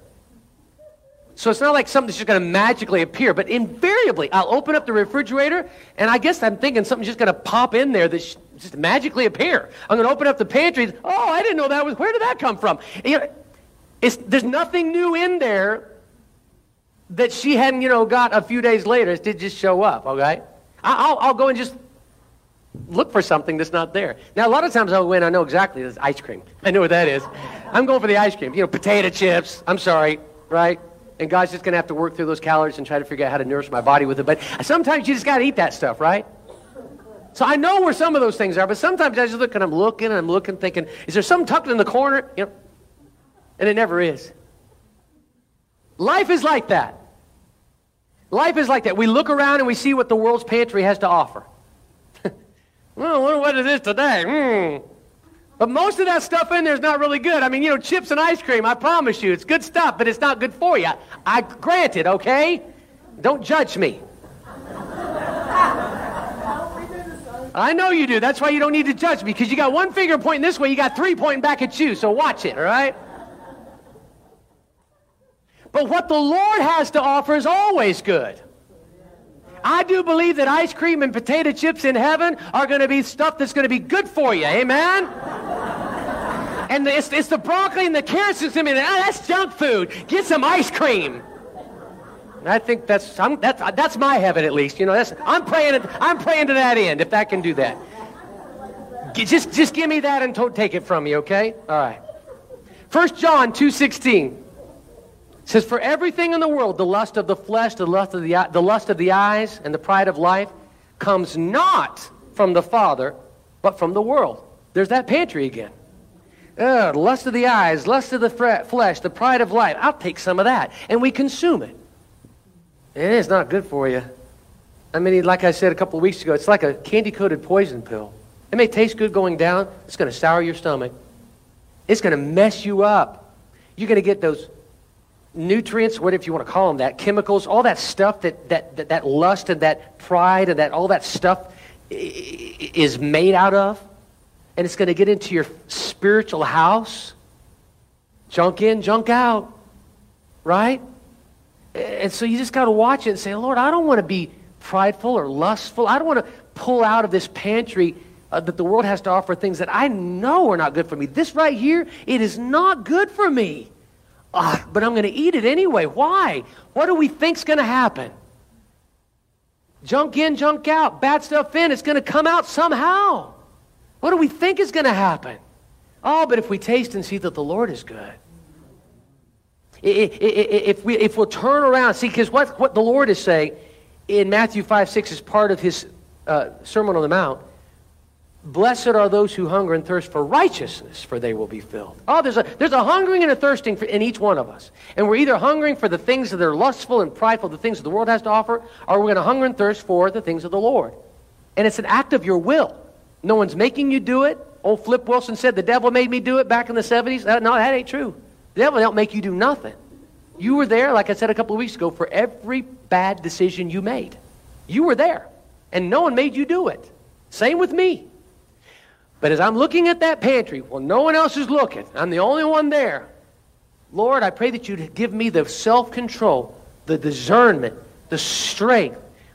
[SPEAKER 1] So it's not like something's just going to magically appear, but invariably, I'll open up the refrigerator, and I guess I'm thinking something's just going to pop in there that just magically appear. I'm going to open up the pantry. Oh, I didn't know that was, where did that come from? You know, there's nothing new in there that she hadn't, got a few days later. It did just show up, okay? I'll go and just look for something that's not there. Now, a lot of times I'll go in, I know exactly, it's ice cream. I know what that is. I'm going for the ice cream. Potato chips. I'm sorry, right? And God's just going to have to work through those calories and try to figure out how to nourish my body with it. But sometimes you just got to eat that stuff, right? So I know where some of those things are, but sometimes I just look and I'm looking, thinking, is there something tucked in the corner? And it never is. Life is like that. Life is like that. We look around and we see what the world's pantry has to offer. Well, I wonder what it is today. But most of that stuff in there is not really good. I mean, chips and ice cream, I promise you, it's good stuff, but it's not good for you. I grant it, okay? Don't judge me. I know you do. That's why you don't need to judge me, because you got one finger pointing this way, you got 3 pointing back at you, so watch it, all right? But what the Lord has to offer is always good. I do believe that ice cream and potato chips in heaven are going to be stuff that's going to be good for you. Amen? And it's the broccoli and the carrots that's going to be, that's junk food. Get some ice cream. And I think that's my heaven, at least. I'm praying to that end, if that can do that. Just give me that and take it from me, okay? All right. 1 John 2:16. It says, for everything in the world, the lust of the flesh, the lust of the eyes, and the pride of life, comes not from the Father, but from the world. There's that pantry again. The lust of the eyes, lust of the flesh, the pride of life. I'll take some of that. And we consume it. And it's not good for you. I mean, like I said a couple of weeks ago, it's like a candy-coated poison pill. It may taste good going down. It's going to sour your stomach. It's going to mess you up. You're going to get those nutrients, what if you want to call them that, chemicals, all that stuff that lust and that pride and that all that stuff is made out of, and it's going to get into your spiritual house. Junk in, junk out, right? And so you just got to watch it and say, Lord, I don't want to be prideful or lustful. I don't want to pull out of this pantry that the world has to offer things that I know are not good for me. This right here, it is not good for me. But I'm going to eat it anyway. Why? What do we think's going to happen? Junk in, junk out. Bad stuff in. It's going to come out somehow. What do we think is going to happen? Oh, but if we taste and see that the Lord is good. If we'll turn around, see, because what the Lord is saying in Matthew 5:6 is part of his Sermon on the Mount. Blessed are those who hunger and thirst for righteousness, for they will be filled. Oh, there's a hungering and a thirsting in each one of us. And we're either hungering for the things that are lustful and prideful, the things that the world has to offer, or we're going to hunger and thirst for the things of the Lord. And it's an act of your will. No one's making you do it. Old Flip Wilson said, the devil made me do it back in the 70s. No, that ain't true. The devil don't make you do nothing. You were there, like I said a couple of weeks ago, for every bad decision you made. You were there. And no one made you do it. Same with me. But as I'm looking at that pantry, well, no one else is looking. I'm the only one there. Lord, I pray that you'd give me the self-control, the discernment, the strength.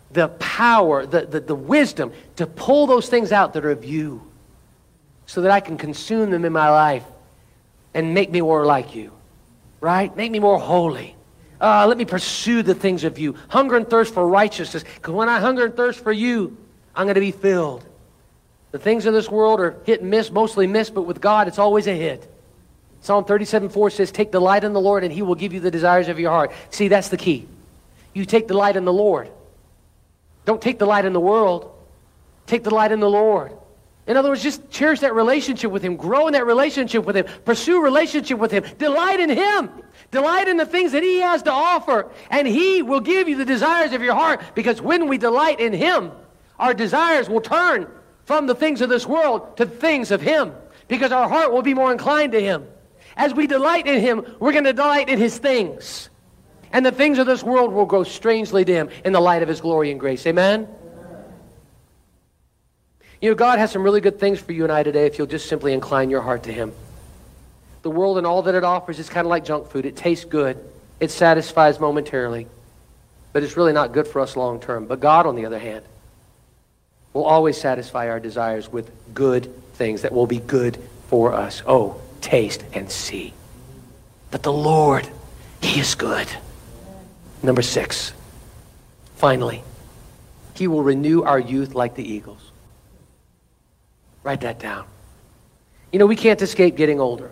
[SPEAKER 1] the power, the wisdom to pull those things out that are of you so that I can consume them in my life and make me more like you, right? Make me more holy. Let me pursue the things of you. Hunger and thirst for righteousness. Because when I hunger and thirst for you, I'm going to be filled. The things of this world are hit and miss, mostly miss, but with God, it's always a hit. Psalm 37:4 says, take delight in the Lord and He will give you the desires of your heart. See, that's the key. You take delight in the Lord. Don't take delight in the world. Take delight in the Lord. In other words, just cherish that relationship with Him. Grow in that relationship with Him. Pursue relationship with Him. Delight in Him. Delight in the things that He has to offer. And He will give you the desires of your heart. Because when we delight in Him, our desires will turn from the things of this world to the things of Him. Because our heart will be more inclined to Him. As we delight in Him, we're going to delight in His things. And the things of this world will grow strangely dim in the light of His glory and grace. Amen? You know, God has some really good things for you and I today if you'll just simply incline your heart to Him. The world and all that it offers is kind of like junk food. It tastes good. It satisfies momentarily. But it's really not good for us long term. But God, on the other hand, will always satisfy our desires with good things that will be good for us. Oh, taste and see that the Lord, He is good. Number 6, finally, He will renew our youth like the eagles. Write that down. You know, we can't escape getting older.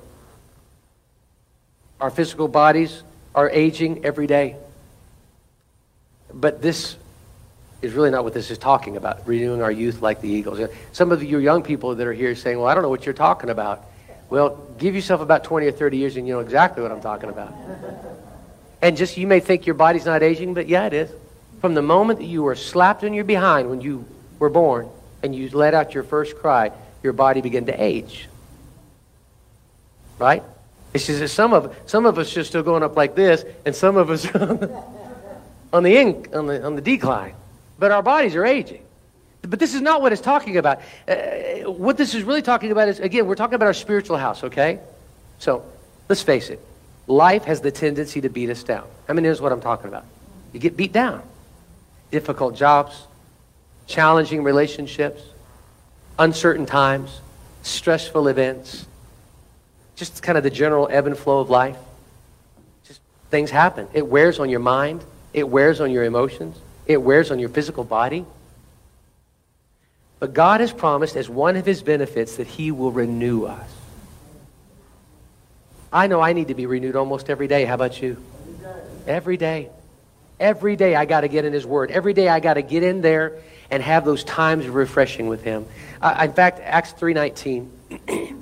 [SPEAKER 1] Our physical bodies are aging every day. But this is really not what this is talking about, renewing our youth like the eagles. Some of you young people that are here saying, well, I don't know what you're talking about. Well, give yourself about 20 or 30 years and you know exactly what I'm talking about. And just, you may think your body's not aging, but yeah, it is. From the moment that you were slapped in your behind when you were born and you let out your first cry, your body began to age. Right? It's just that some of us are still going up like this, and some of us are on the decline. But our bodies are aging. But this is not what it's talking about. What this is really talking about is, again, we're talking about our spiritual house, okay? So, let's face it. Life has the tendency to beat us down. How many knows what I'm talking about? You get beat down. Difficult jobs, challenging relationships, uncertain times, stressful events, just kind of the general ebb and flow of life. Just things happen. It wears on your mind. It wears on your emotions. It wears on your physical body. But God has promised as one of His benefits that He will renew us. I know I need to be renewed almost every day. How about you? Every day. Every day I got to get in His Word. Every day I got to get in there and have those times of refreshing with Him. In fact, Acts 3:19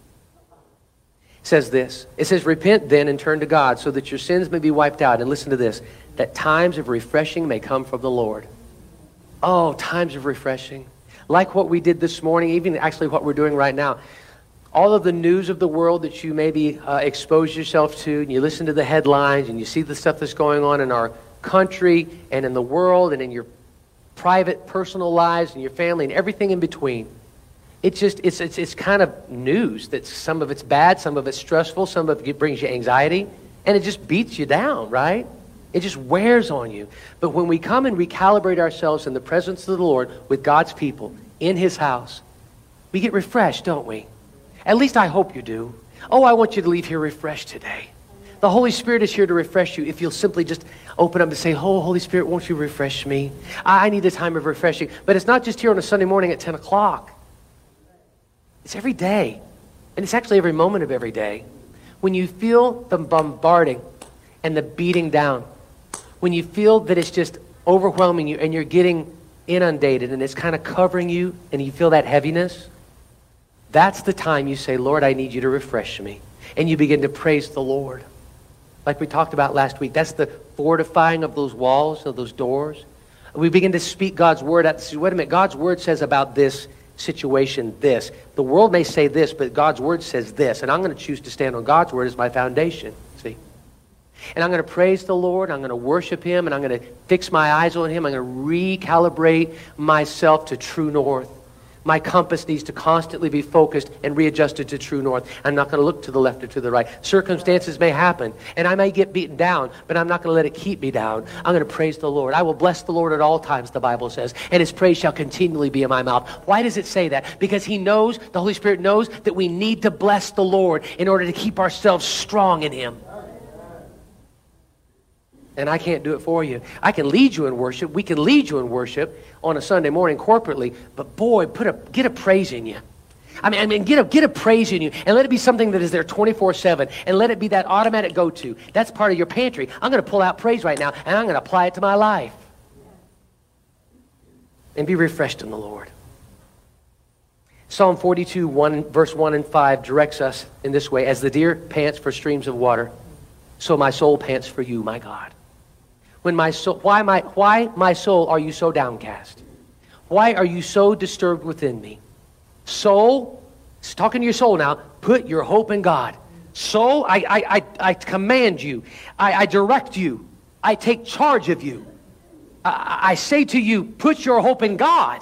[SPEAKER 1] says this. It says, repent then and turn to God so that your sins may be wiped out. And listen to this, that times of refreshing may come from the Lord. Oh, times of refreshing. Like what we did this morning, even actually what we're doing right now. All of the news of the world that you maybe expose yourself to, and you listen to the headlines, and you see the stuff that's going on in our country, and in the world, and in your private, personal lives, and your family, and everything in between. It's kind of news that some of it's bad, some of it's stressful, some of it brings you anxiety, and it just beats you down, right? It just wears on you. But when we come and recalibrate ourselves in the presence of the Lord with God's people in His house, we get refreshed, don't we? At least I hope you do. Oh, I want you to leave here refreshed today. The Holy Spirit is here to refresh you if you'll simply just open up and say, oh, Holy Spirit, won't you refresh me? I need a time of refreshing. But it's not just here on a Sunday morning at 10 o'clock. It's every day. And it's actually every moment of every day. When you feel the bombarding and the beating down, when you feel that it's just overwhelming you and you're getting inundated and it's kind of covering you and you feel that heaviness, that's the time you say, Lord, I need you to refresh me. And you begin to praise the Lord. Like we talked about last week, that's the fortifying of those walls, of those doors. We begin to speak God's word out. Wait a minute, God's word says about this situation this. The world may say this, but God's word says this. And I'm going to choose to stand on God's word as my foundation. See? And I'm going to praise the Lord. I'm going to worship Him. And I'm going to fix my eyes on Him. I'm going to recalibrate myself to true north. My compass needs to constantly be focused and readjusted to true north. I'm not going to look to the left or to the right. Circumstances may happen, and I may get beaten down, but I'm not going to let it keep me down. I'm going to praise the Lord. I will bless the Lord at all times, the Bible says, and his praise shall continually be in my mouth. Why does it say that? Because he knows, the Holy Spirit knows, that we need to bless the Lord in order to keep ourselves strong in him. And I can't do it for you. I can lead you in worship. We can lead you in worship on a Sunday morning corporately. But boy, get a praise in you. I mean, get a praise in you. And let it be something that is there 24/7. And let it be that automatic go-to. That's part of your pantry. I'm going to pull out praise right now, and I'm going to apply it to my life. And be refreshed in the Lord. Psalm 42, verse 1 and 5 directs us in this way. As the deer pants for streams of water, so my soul pants for you, my God. When my soul, why my soul are you so downcast? Why are you so disturbed within me? Soul, it's talking to your soul now, put your hope in God. Soul, I command you. I direct you. I take charge of you. I say to you, put your hope in God.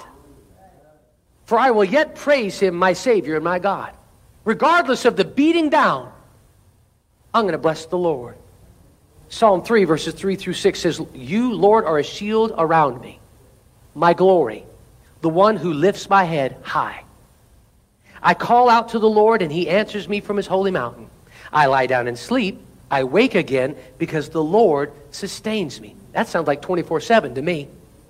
[SPEAKER 1] For I will yet praise him, my Savior and my God. Regardless of the beating down, I'm going to bless the Lord. Psalm 3, verses 3 through 6 says, you, Lord, are a shield around me, my glory, the one who lifts my head high. I call out to the Lord, and he answers me from his holy mountain. I lie down and sleep. I wake again because the Lord sustains me. That sounds like 24/7 to me.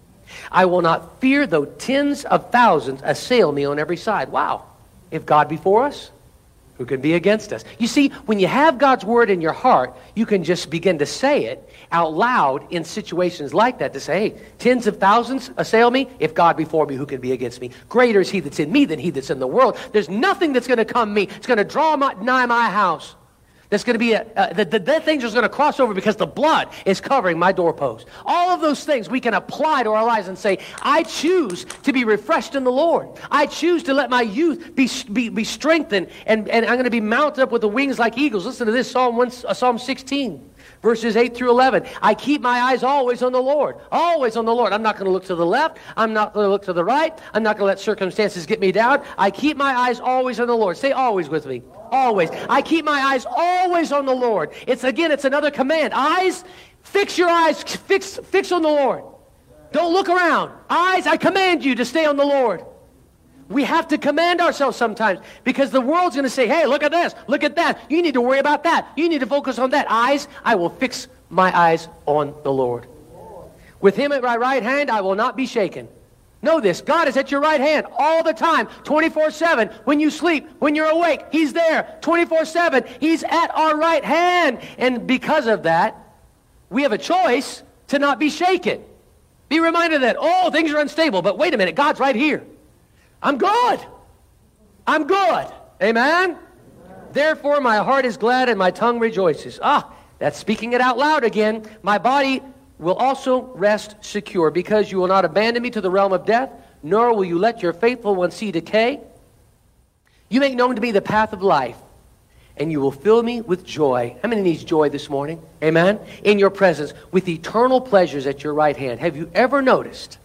[SPEAKER 1] I will not fear though tens of thousands assail me on every side. Wow. If God be for us, who can be against us? You see, when you have God's word in your heart, you can just begin to say it out loud in situations like that to say, hey, tens of thousands assail me. If God be for me, who can be against me? Greater is he that's in me than he that's in the world. There's nothing that's going to come me. It's going to draw nigh my house. There's going to be the things are going to cross over because the blood is covering my doorpost. All of those things we can apply to our lives and say, I choose to be refreshed in the Lord. I choose to let my youth be strengthened, and I'm going to be mounted up with the wings like eagles. Listen to this, Psalm 16. Verses 8 through 11. I keep my eyes always on the Lord. Always on the Lord. I'm not going to look to the left. I'm not going to look to the right. I'm not going to let circumstances get me down. I keep my eyes always on the Lord. Say always with me. Always. I keep my eyes always on the Lord. It's another command. Eyes, fix your eyes. Fix on the Lord. Don't look around. Eyes, I command you to stay on the Lord. We have to command ourselves sometimes because the world's going to say, hey, look at this, look at that. You need to worry about that. You need to focus on that. Eyes, I will fix my eyes on the Lord. With him at my right hand, I will not be shaken. Know this, God is at your right hand all the time, 24/7. When you sleep, when you're awake, he's there 24/7. He's at our right hand. And because of that, we have a choice to not be shaken. Be reminded that, oh, things are unstable, but wait a minute, God's right here. I'm good. I'm good. Amen? Therefore, my heart is glad and my tongue rejoices. That's speaking it out loud again. My body will also rest secure because you will not abandon me to the realm of death, nor will you let your faithful one see decay. You make known to me the path of life, and you will fill me with joy. How many needs joy this morning? Amen? In your presence, with eternal pleasures at your right hand. Have you ever noticed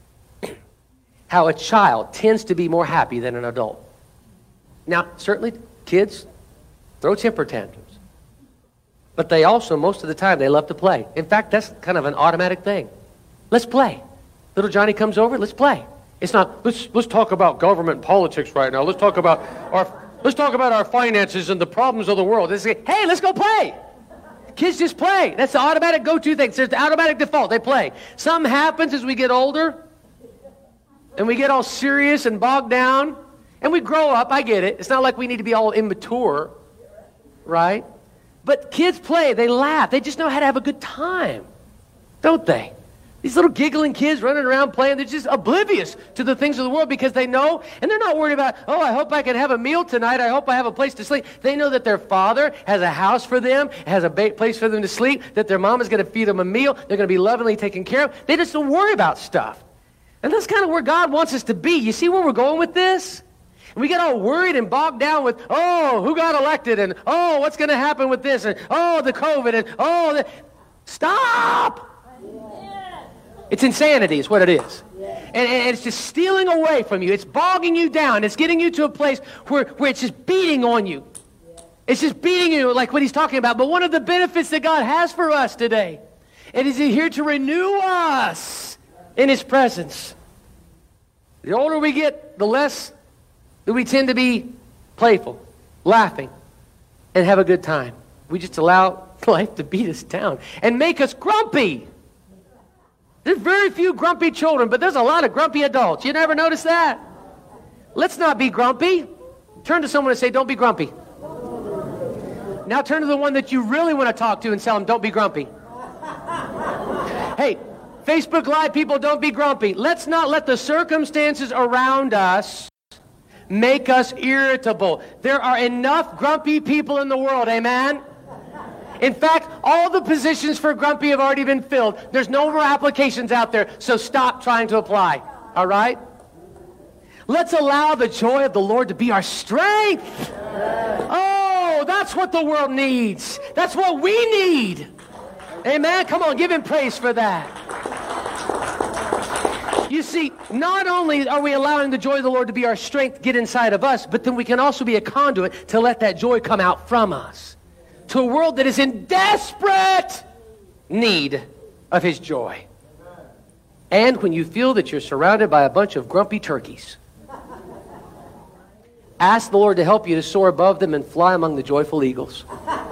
[SPEAKER 1] how a child tends to be more happy than an adult? Now, certainly kids throw temper tantrums. But they also, most of the time, they love to play. In fact, that's kind of an automatic thing. Let's play. Little Johnny comes over, let's play. It's not, let's talk about government and politics right now. Let's talk about our finances and the problems of the world. They say, hey, let's go play. Kids just play. That's the automatic go-to thing. It's the automatic default. They play. Something happens as we get older. And we get all serious and bogged down. And we grow up, I get it. It's not like we need to be all immature, right? But kids play, they laugh. They just know how to have a good time, don't they? These little giggling kids running around playing, they're just oblivious to the things of the world because they know, and they're not worried about, oh, I hope I can have a meal tonight. I hope I have a place to sleep. They know that their father has a house for them, has a place for them to sleep, that their mom is going to feed them a meal. They're going to be lovingly taken care of. They just don't worry about stuff. And that's kind of where God wants us to be. You see where we're going with this? We get all worried and bogged down with, oh, who got elected? And, oh, what's going to happen with this? And, oh, the COVID. And, oh, stop! It's insanity is what it is. And it's just stealing away from you. It's bogging you down. It's getting you to a place where it's just beating on you. It's just beating you like what he's talking about. But one of the benefits that God has for us today, it is here to renew us in his presence. The older we get, the less that we tend to be playful, laughing, and have a good time. We just allow life to beat us down and make us grumpy. There's very few grumpy children, but there's a lot of grumpy adults. You never notice that? Let's not be grumpy. Turn to someone and say, don't be grumpy. Now turn to the one that you really want to talk to and tell them, don't be grumpy. Hey, Facebook Live people, don't be grumpy. Let's not let the circumstances around us make us irritable. There are enough grumpy people in the world, amen? In fact, all the positions for grumpy have already been filled. There's no more applications out there, so stop trying to apply, all right? Let's allow the joy of the Lord to be our strength. Oh, that's what the world needs. That's what we need. Amen? Come on, give him praise for that. You see, not only are we allowing the joy of the Lord to be our strength, get inside of us, but then we can also be a conduit to let that joy come out from us to a world that is in desperate need of his joy. And when you feel that you're surrounded by a bunch of grumpy turkeys, ask the Lord to help you to soar above them and fly among the joyful eagles.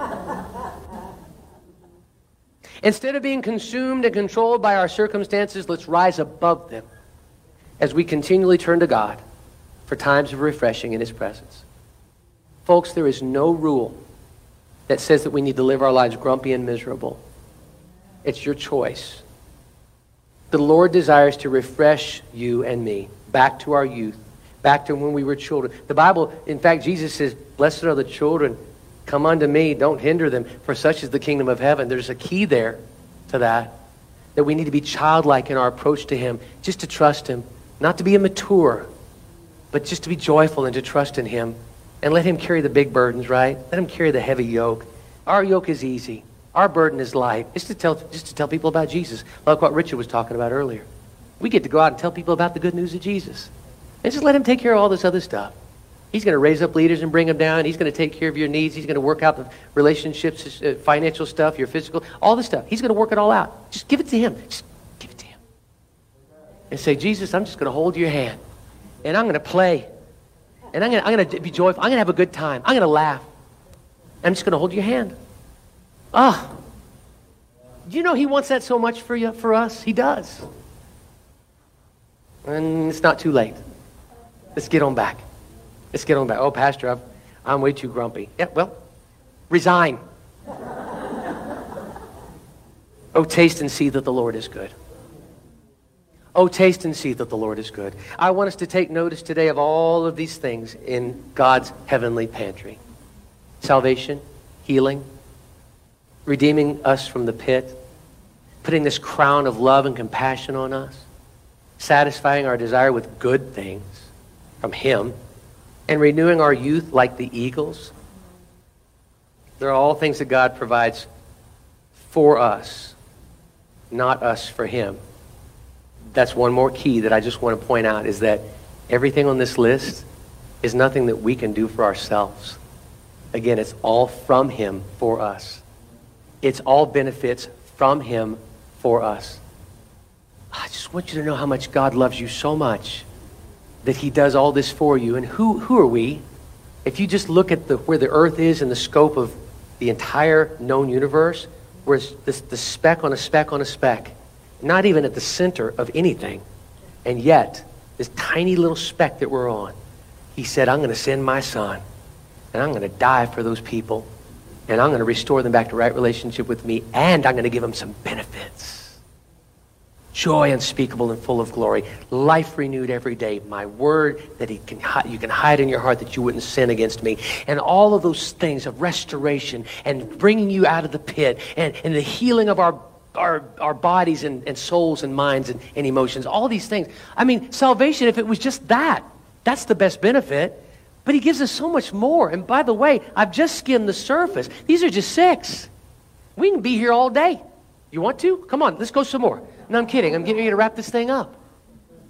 [SPEAKER 1] Instead of being consumed and controlled by our circumstances, let's rise above them as we continually turn to God for times of refreshing in his presence. Folks, there is no rule that says that we need to live our lives grumpy and miserable. It's your choice. The Lord desires to refresh you and me back to our youth, back to when we were children. The Bible, in fact, Jesus says, blessed are the children. Come unto me, don't hinder them, for such is the kingdom of heaven. There's a key there to that we need to be childlike in our approach to him, just to trust him, not to be immature, but just to be joyful and to trust in him, and let him carry the big burdens, right? Let him carry the heavy yoke. Our yoke is easy. Our burden is light. Just to tell people about Jesus, like what Richard was talking about earlier. We get to go out and tell people about the good news of Jesus, and just let him take care of all this other stuff. He's going to raise up leaders and bring them down. He's going to take care of your needs. He's going to work out the relationships, financial stuff, your physical, all this stuff. He's going to work it all out. Just give it to him. Just give it to him. And say, Jesus, I'm just going to hold your hand. And I'm going to play. And I'm going to be joyful. I'm going to have a good time. I'm going to laugh. I'm just going to hold your hand. Do you know he wants that so much for us? He does. And it's not too late. Let's get on back. Let's get on back. Oh, Pastor, I'm way too grumpy. Yeah, well, resign. Oh, taste and see that the Lord is good. Oh, taste and see that the Lord is good. I want us to take notice today of all of these things in God's heavenly pantry. Salvation, healing, redeeming us from the pit, putting this crown of love and compassion on us, satisfying our desire with good things from him, and renewing our youth like the eagles. They're all things that God provides for us, not us for him. That's one more key that I just want to point out, is that everything on this list is nothing that we can do for ourselves. Again, it's all from him for us. It's all benefits from him for us. I just want you to know how much God loves you so much that he does all this for you. And who are we? If you just look at where the earth is in the scope of the entire known universe, where it's the speck on a speck on a speck, not even at the center of anything. And yet, this tiny little speck that we're on, he said, I'm going to send my son, and I'm going to die for those people, and I'm going to restore them back to right relationship with me, and I'm going to give them some benefits. Joy unspeakable and full of glory. Life renewed every day. My word that you can hide in your heart that you wouldn't sin against me. And all of those things of restoration and bringing you out of the pit and the healing of our bodies and souls and minds and emotions. All these things. I mean, salvation, if it was just that's the best benefit. But he gives us so much more. And by the way, I've just skimmed the surface. These are just 6. We can be here all day. You want to? Come on, let's go some more. No, I'm kidding. I'm getting ready to wrap this thing up.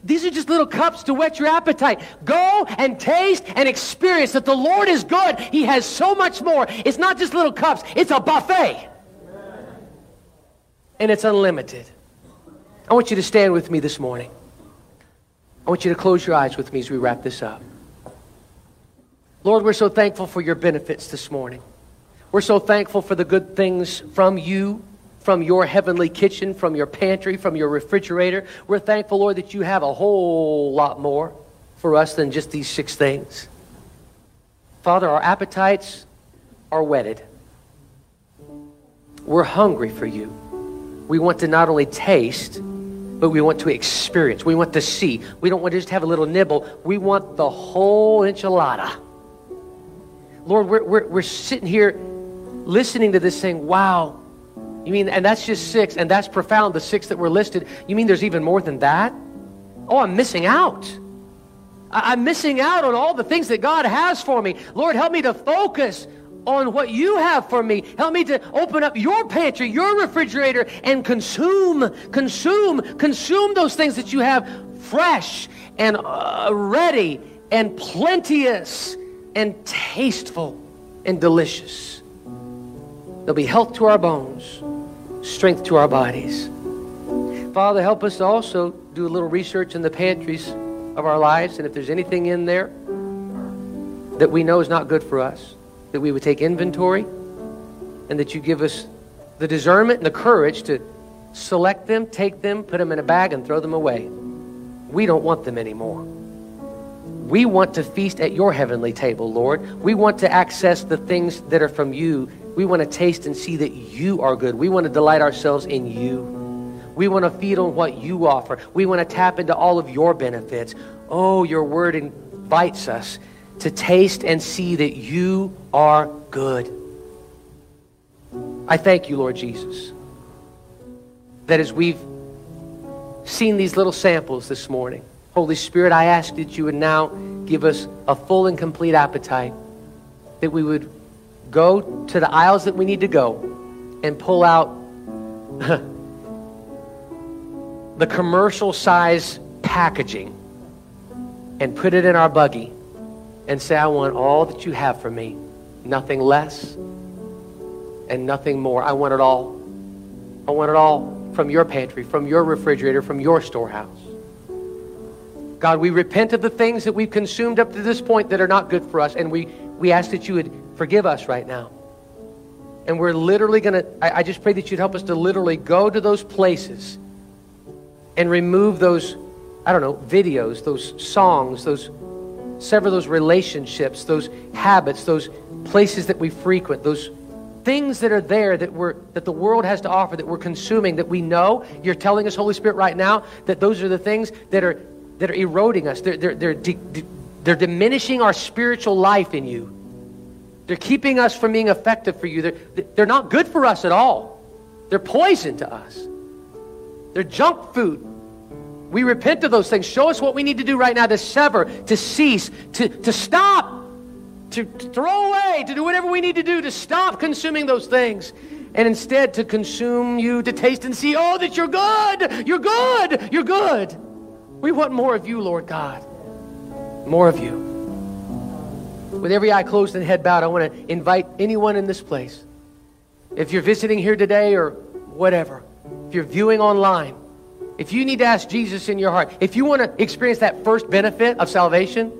[SPEAKER 1] These are just little cups to whet your appetite. Go and taste and experience that the Lord is good. He has so much more. It's not just little cups. It's a buffet. And it's unlimited. I want you to stand with me this morning. I want you to close your eyes with me as we wrap this up. Lord, we're so thankful for your benefits this morning. We're so thankful for the good things from you, from your heavenly kitchen, from your pantry, from your refrigerator. We're thankful, Lord, that you have a whole lot more for us than just these 6 things. Father, our appetites are whetted. We're hungry for you. We want to not only taste, but we want to experience. We want to see. We don't want to just have a little nibble. We want the whole enchilada. Lord, we're sitting here listening to this saying, wow, you mean, and that's just 6, and that's profound, the 6 that were listed. You mean there's even more than that? Oh, I'm missing out. I'm missing out on all the things that God has for me. Lord, help me to focus on what you have for me. Help me to open up your pantry, your refrigerator, and consume those things that you have fresh and ready and plenteous and tasteful and delicious. There'll be health to our bones, strength to our bodies. Father, help us to also do a little research in the pantries of our lives, and if there's anything in there that we know is not good for us, that we would take inventory, and that you give us the discernment and the courage to select them, take them, put them in a bag, and throw them away. We don't want them anymore. We want to feast at your heavenly table, Lord. We want to access the things that are from you. We want to taste and see that you are good. We want to delight ourselves in you. We want to feed on what you offer. We want to tap into all of your benefits. Oh, your word invites us to taste and see that you are good. I thank you, Lord Jesus, that as we've seen these little samples this morning, Holy Spirit, I ask that you would now give us a full and complete appetite, that we would go to the aisles that we need to go and pull out the commercial size packaging and put it in our buggy and say, I want all that you have for me, nothing less and nothing more. I want it all. I want it all from your pantry, from your refrigerator, from your storehouse. God, we repent of the things that we've consumed up to this point that are not good for us, and we ask that you would forgive us right now. And we're literally going to, I just pray that you'd help us to literally go to those places and remove those, videos, those songs, sever those relationships, those habits, those places that we frequent, those things that are there that the world has to offer, that we're consuming, that we know. You're telling us, Holy Spirit, right now, that those are the things that are eroding us. They're diminishing our spiritual life in you. They're keeping us from being effective for you. They're not good for us at all. They're poison to us. They're junk food. We repent of those things. Show us what we need to do right now to sever, to cease, to stop, to throw away, to do whatever we need to do to stop consuming those things. And instead to consume you, to taste and see, oh, that you're good, you're good, you're good. We want more of you, Lord God. More of you. With every eye closed and head bowed, I want to invite anyone in this place. If you're visiting here today or whatever, if you're viewing online, if you need to ask Jesus in your heart, if you want to experience that first benefit of salvation,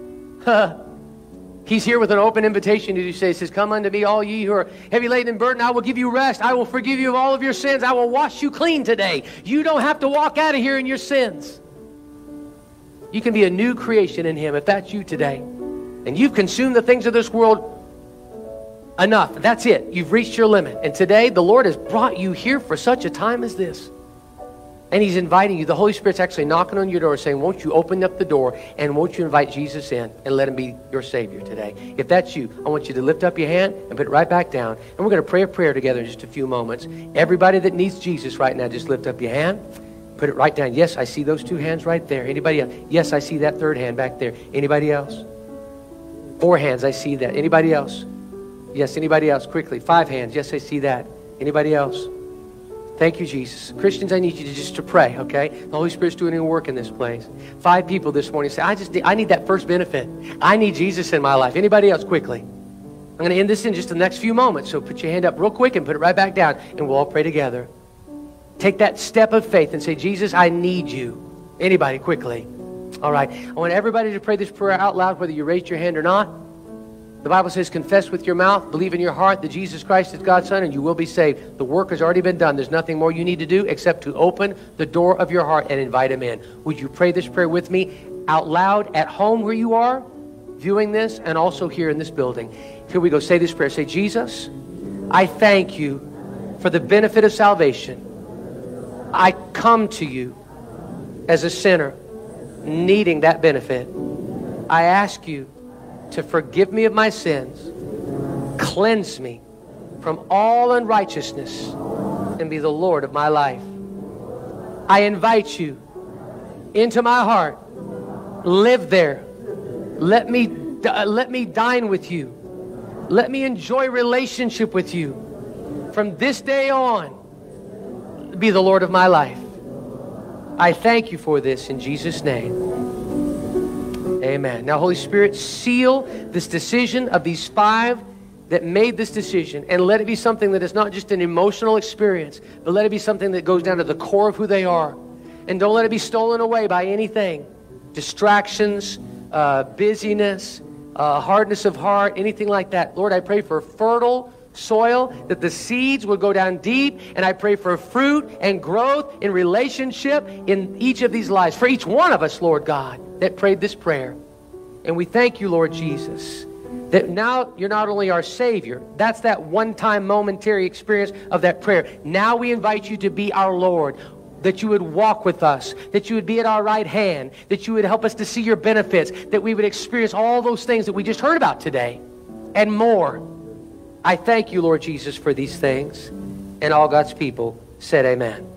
[SPEAKER 1] He's here with an open invitation to you. He says, come unto me, all ye who are heavy laden and burdened. I will give you rest. I will forgive you of all of your sins. I will wash you clean today. You don't have to walk out of here in your sins. You can be a new creation in Him if that's you today. And you've consumed the things of this world enough. That's it. You've reached your limit. And today the Lord has brought you here for such a time as this. And He's inviting you. The Holy Spirit's actually knocking on your door saying, won't you open up the door and won't you invite Jesus in and let Him be your Savior today? If that's you, I want you to lift up your hand and put it right back down. And we're going to pray a prayer together in just a few moments. Everybody that needs Jesus right now, just lift up your hand. Put it right down. Yes, I see those 2 hands right there. Anybody else? Yes, I see that 3rd hand back there. Anybody else? 4 hands, I see that. Anybody else? Yes, anybody else? Quickly. 5 hands. Yes, I see that. Anybody else? Thank you, Jesus. Christians, I need you to just to pray, okay? The Holy Spirit's doing a work in this place. 5 people this morning say, I need that first benefit. I need Jesus in my life. Anybody else, quickly? I'm going to end this in just the next few moments, so put your hand up real quick and put it right back down, and we'll all pray together. Take that step of faith and say, Jesus, I need you. Anybody, quickly? All right. I want everybody to pray this prayer out loud, whether you raised your hand or not. The Bible says, confess with your mouth, believe in your heart that Jesus Christ is God's Son, and you will be saved. The work has already been done. There's nothing more you need to do except to open the door of your heart and invite him in. Would you pray this prayer with me out loud at home where you are, viewing this, and also here in this building? Here we go. Say this prayer. Say, Jesus, I thank you for the benefit of salvation. I come to you as a sinner needing that benefit. I ask you to forgive me of my sins, cleanse me from all unrighteousness, and be the Lord of my life. I invite you into my heart. Live there. Let me dine with you. Let me enjoy relationship with you. From this day on, be the Lord of my life. I thank you for this in Jesus' name. Amen. Now, Holy Spirit, seal this decision of these 5 that made this decision, and let it be something that is not just an emotional experience, but let it be something that goes down to the core of who they are. And don't let it be stolen away by anything. Distractions, busyness, hardness of heart, anything like that. Lord, I pray for fertile soil, that the seeds would go down deep, and I pray for fruit and growth in relationship in each of these lives, for each one of us, Lord God, that prayed this prayer. And we thank you, Lord Jesus, that now you're not only our Savior, that's that one-time momentary experience of that prayer. Now we invite you to be our Lord, that you would walk with us, that you would be at our right hand, that you would help us to see your benefits, that we would experience all those things that we just heard about today, and more. I thank you, Lord Jesus, for these things. And all God's people said amen.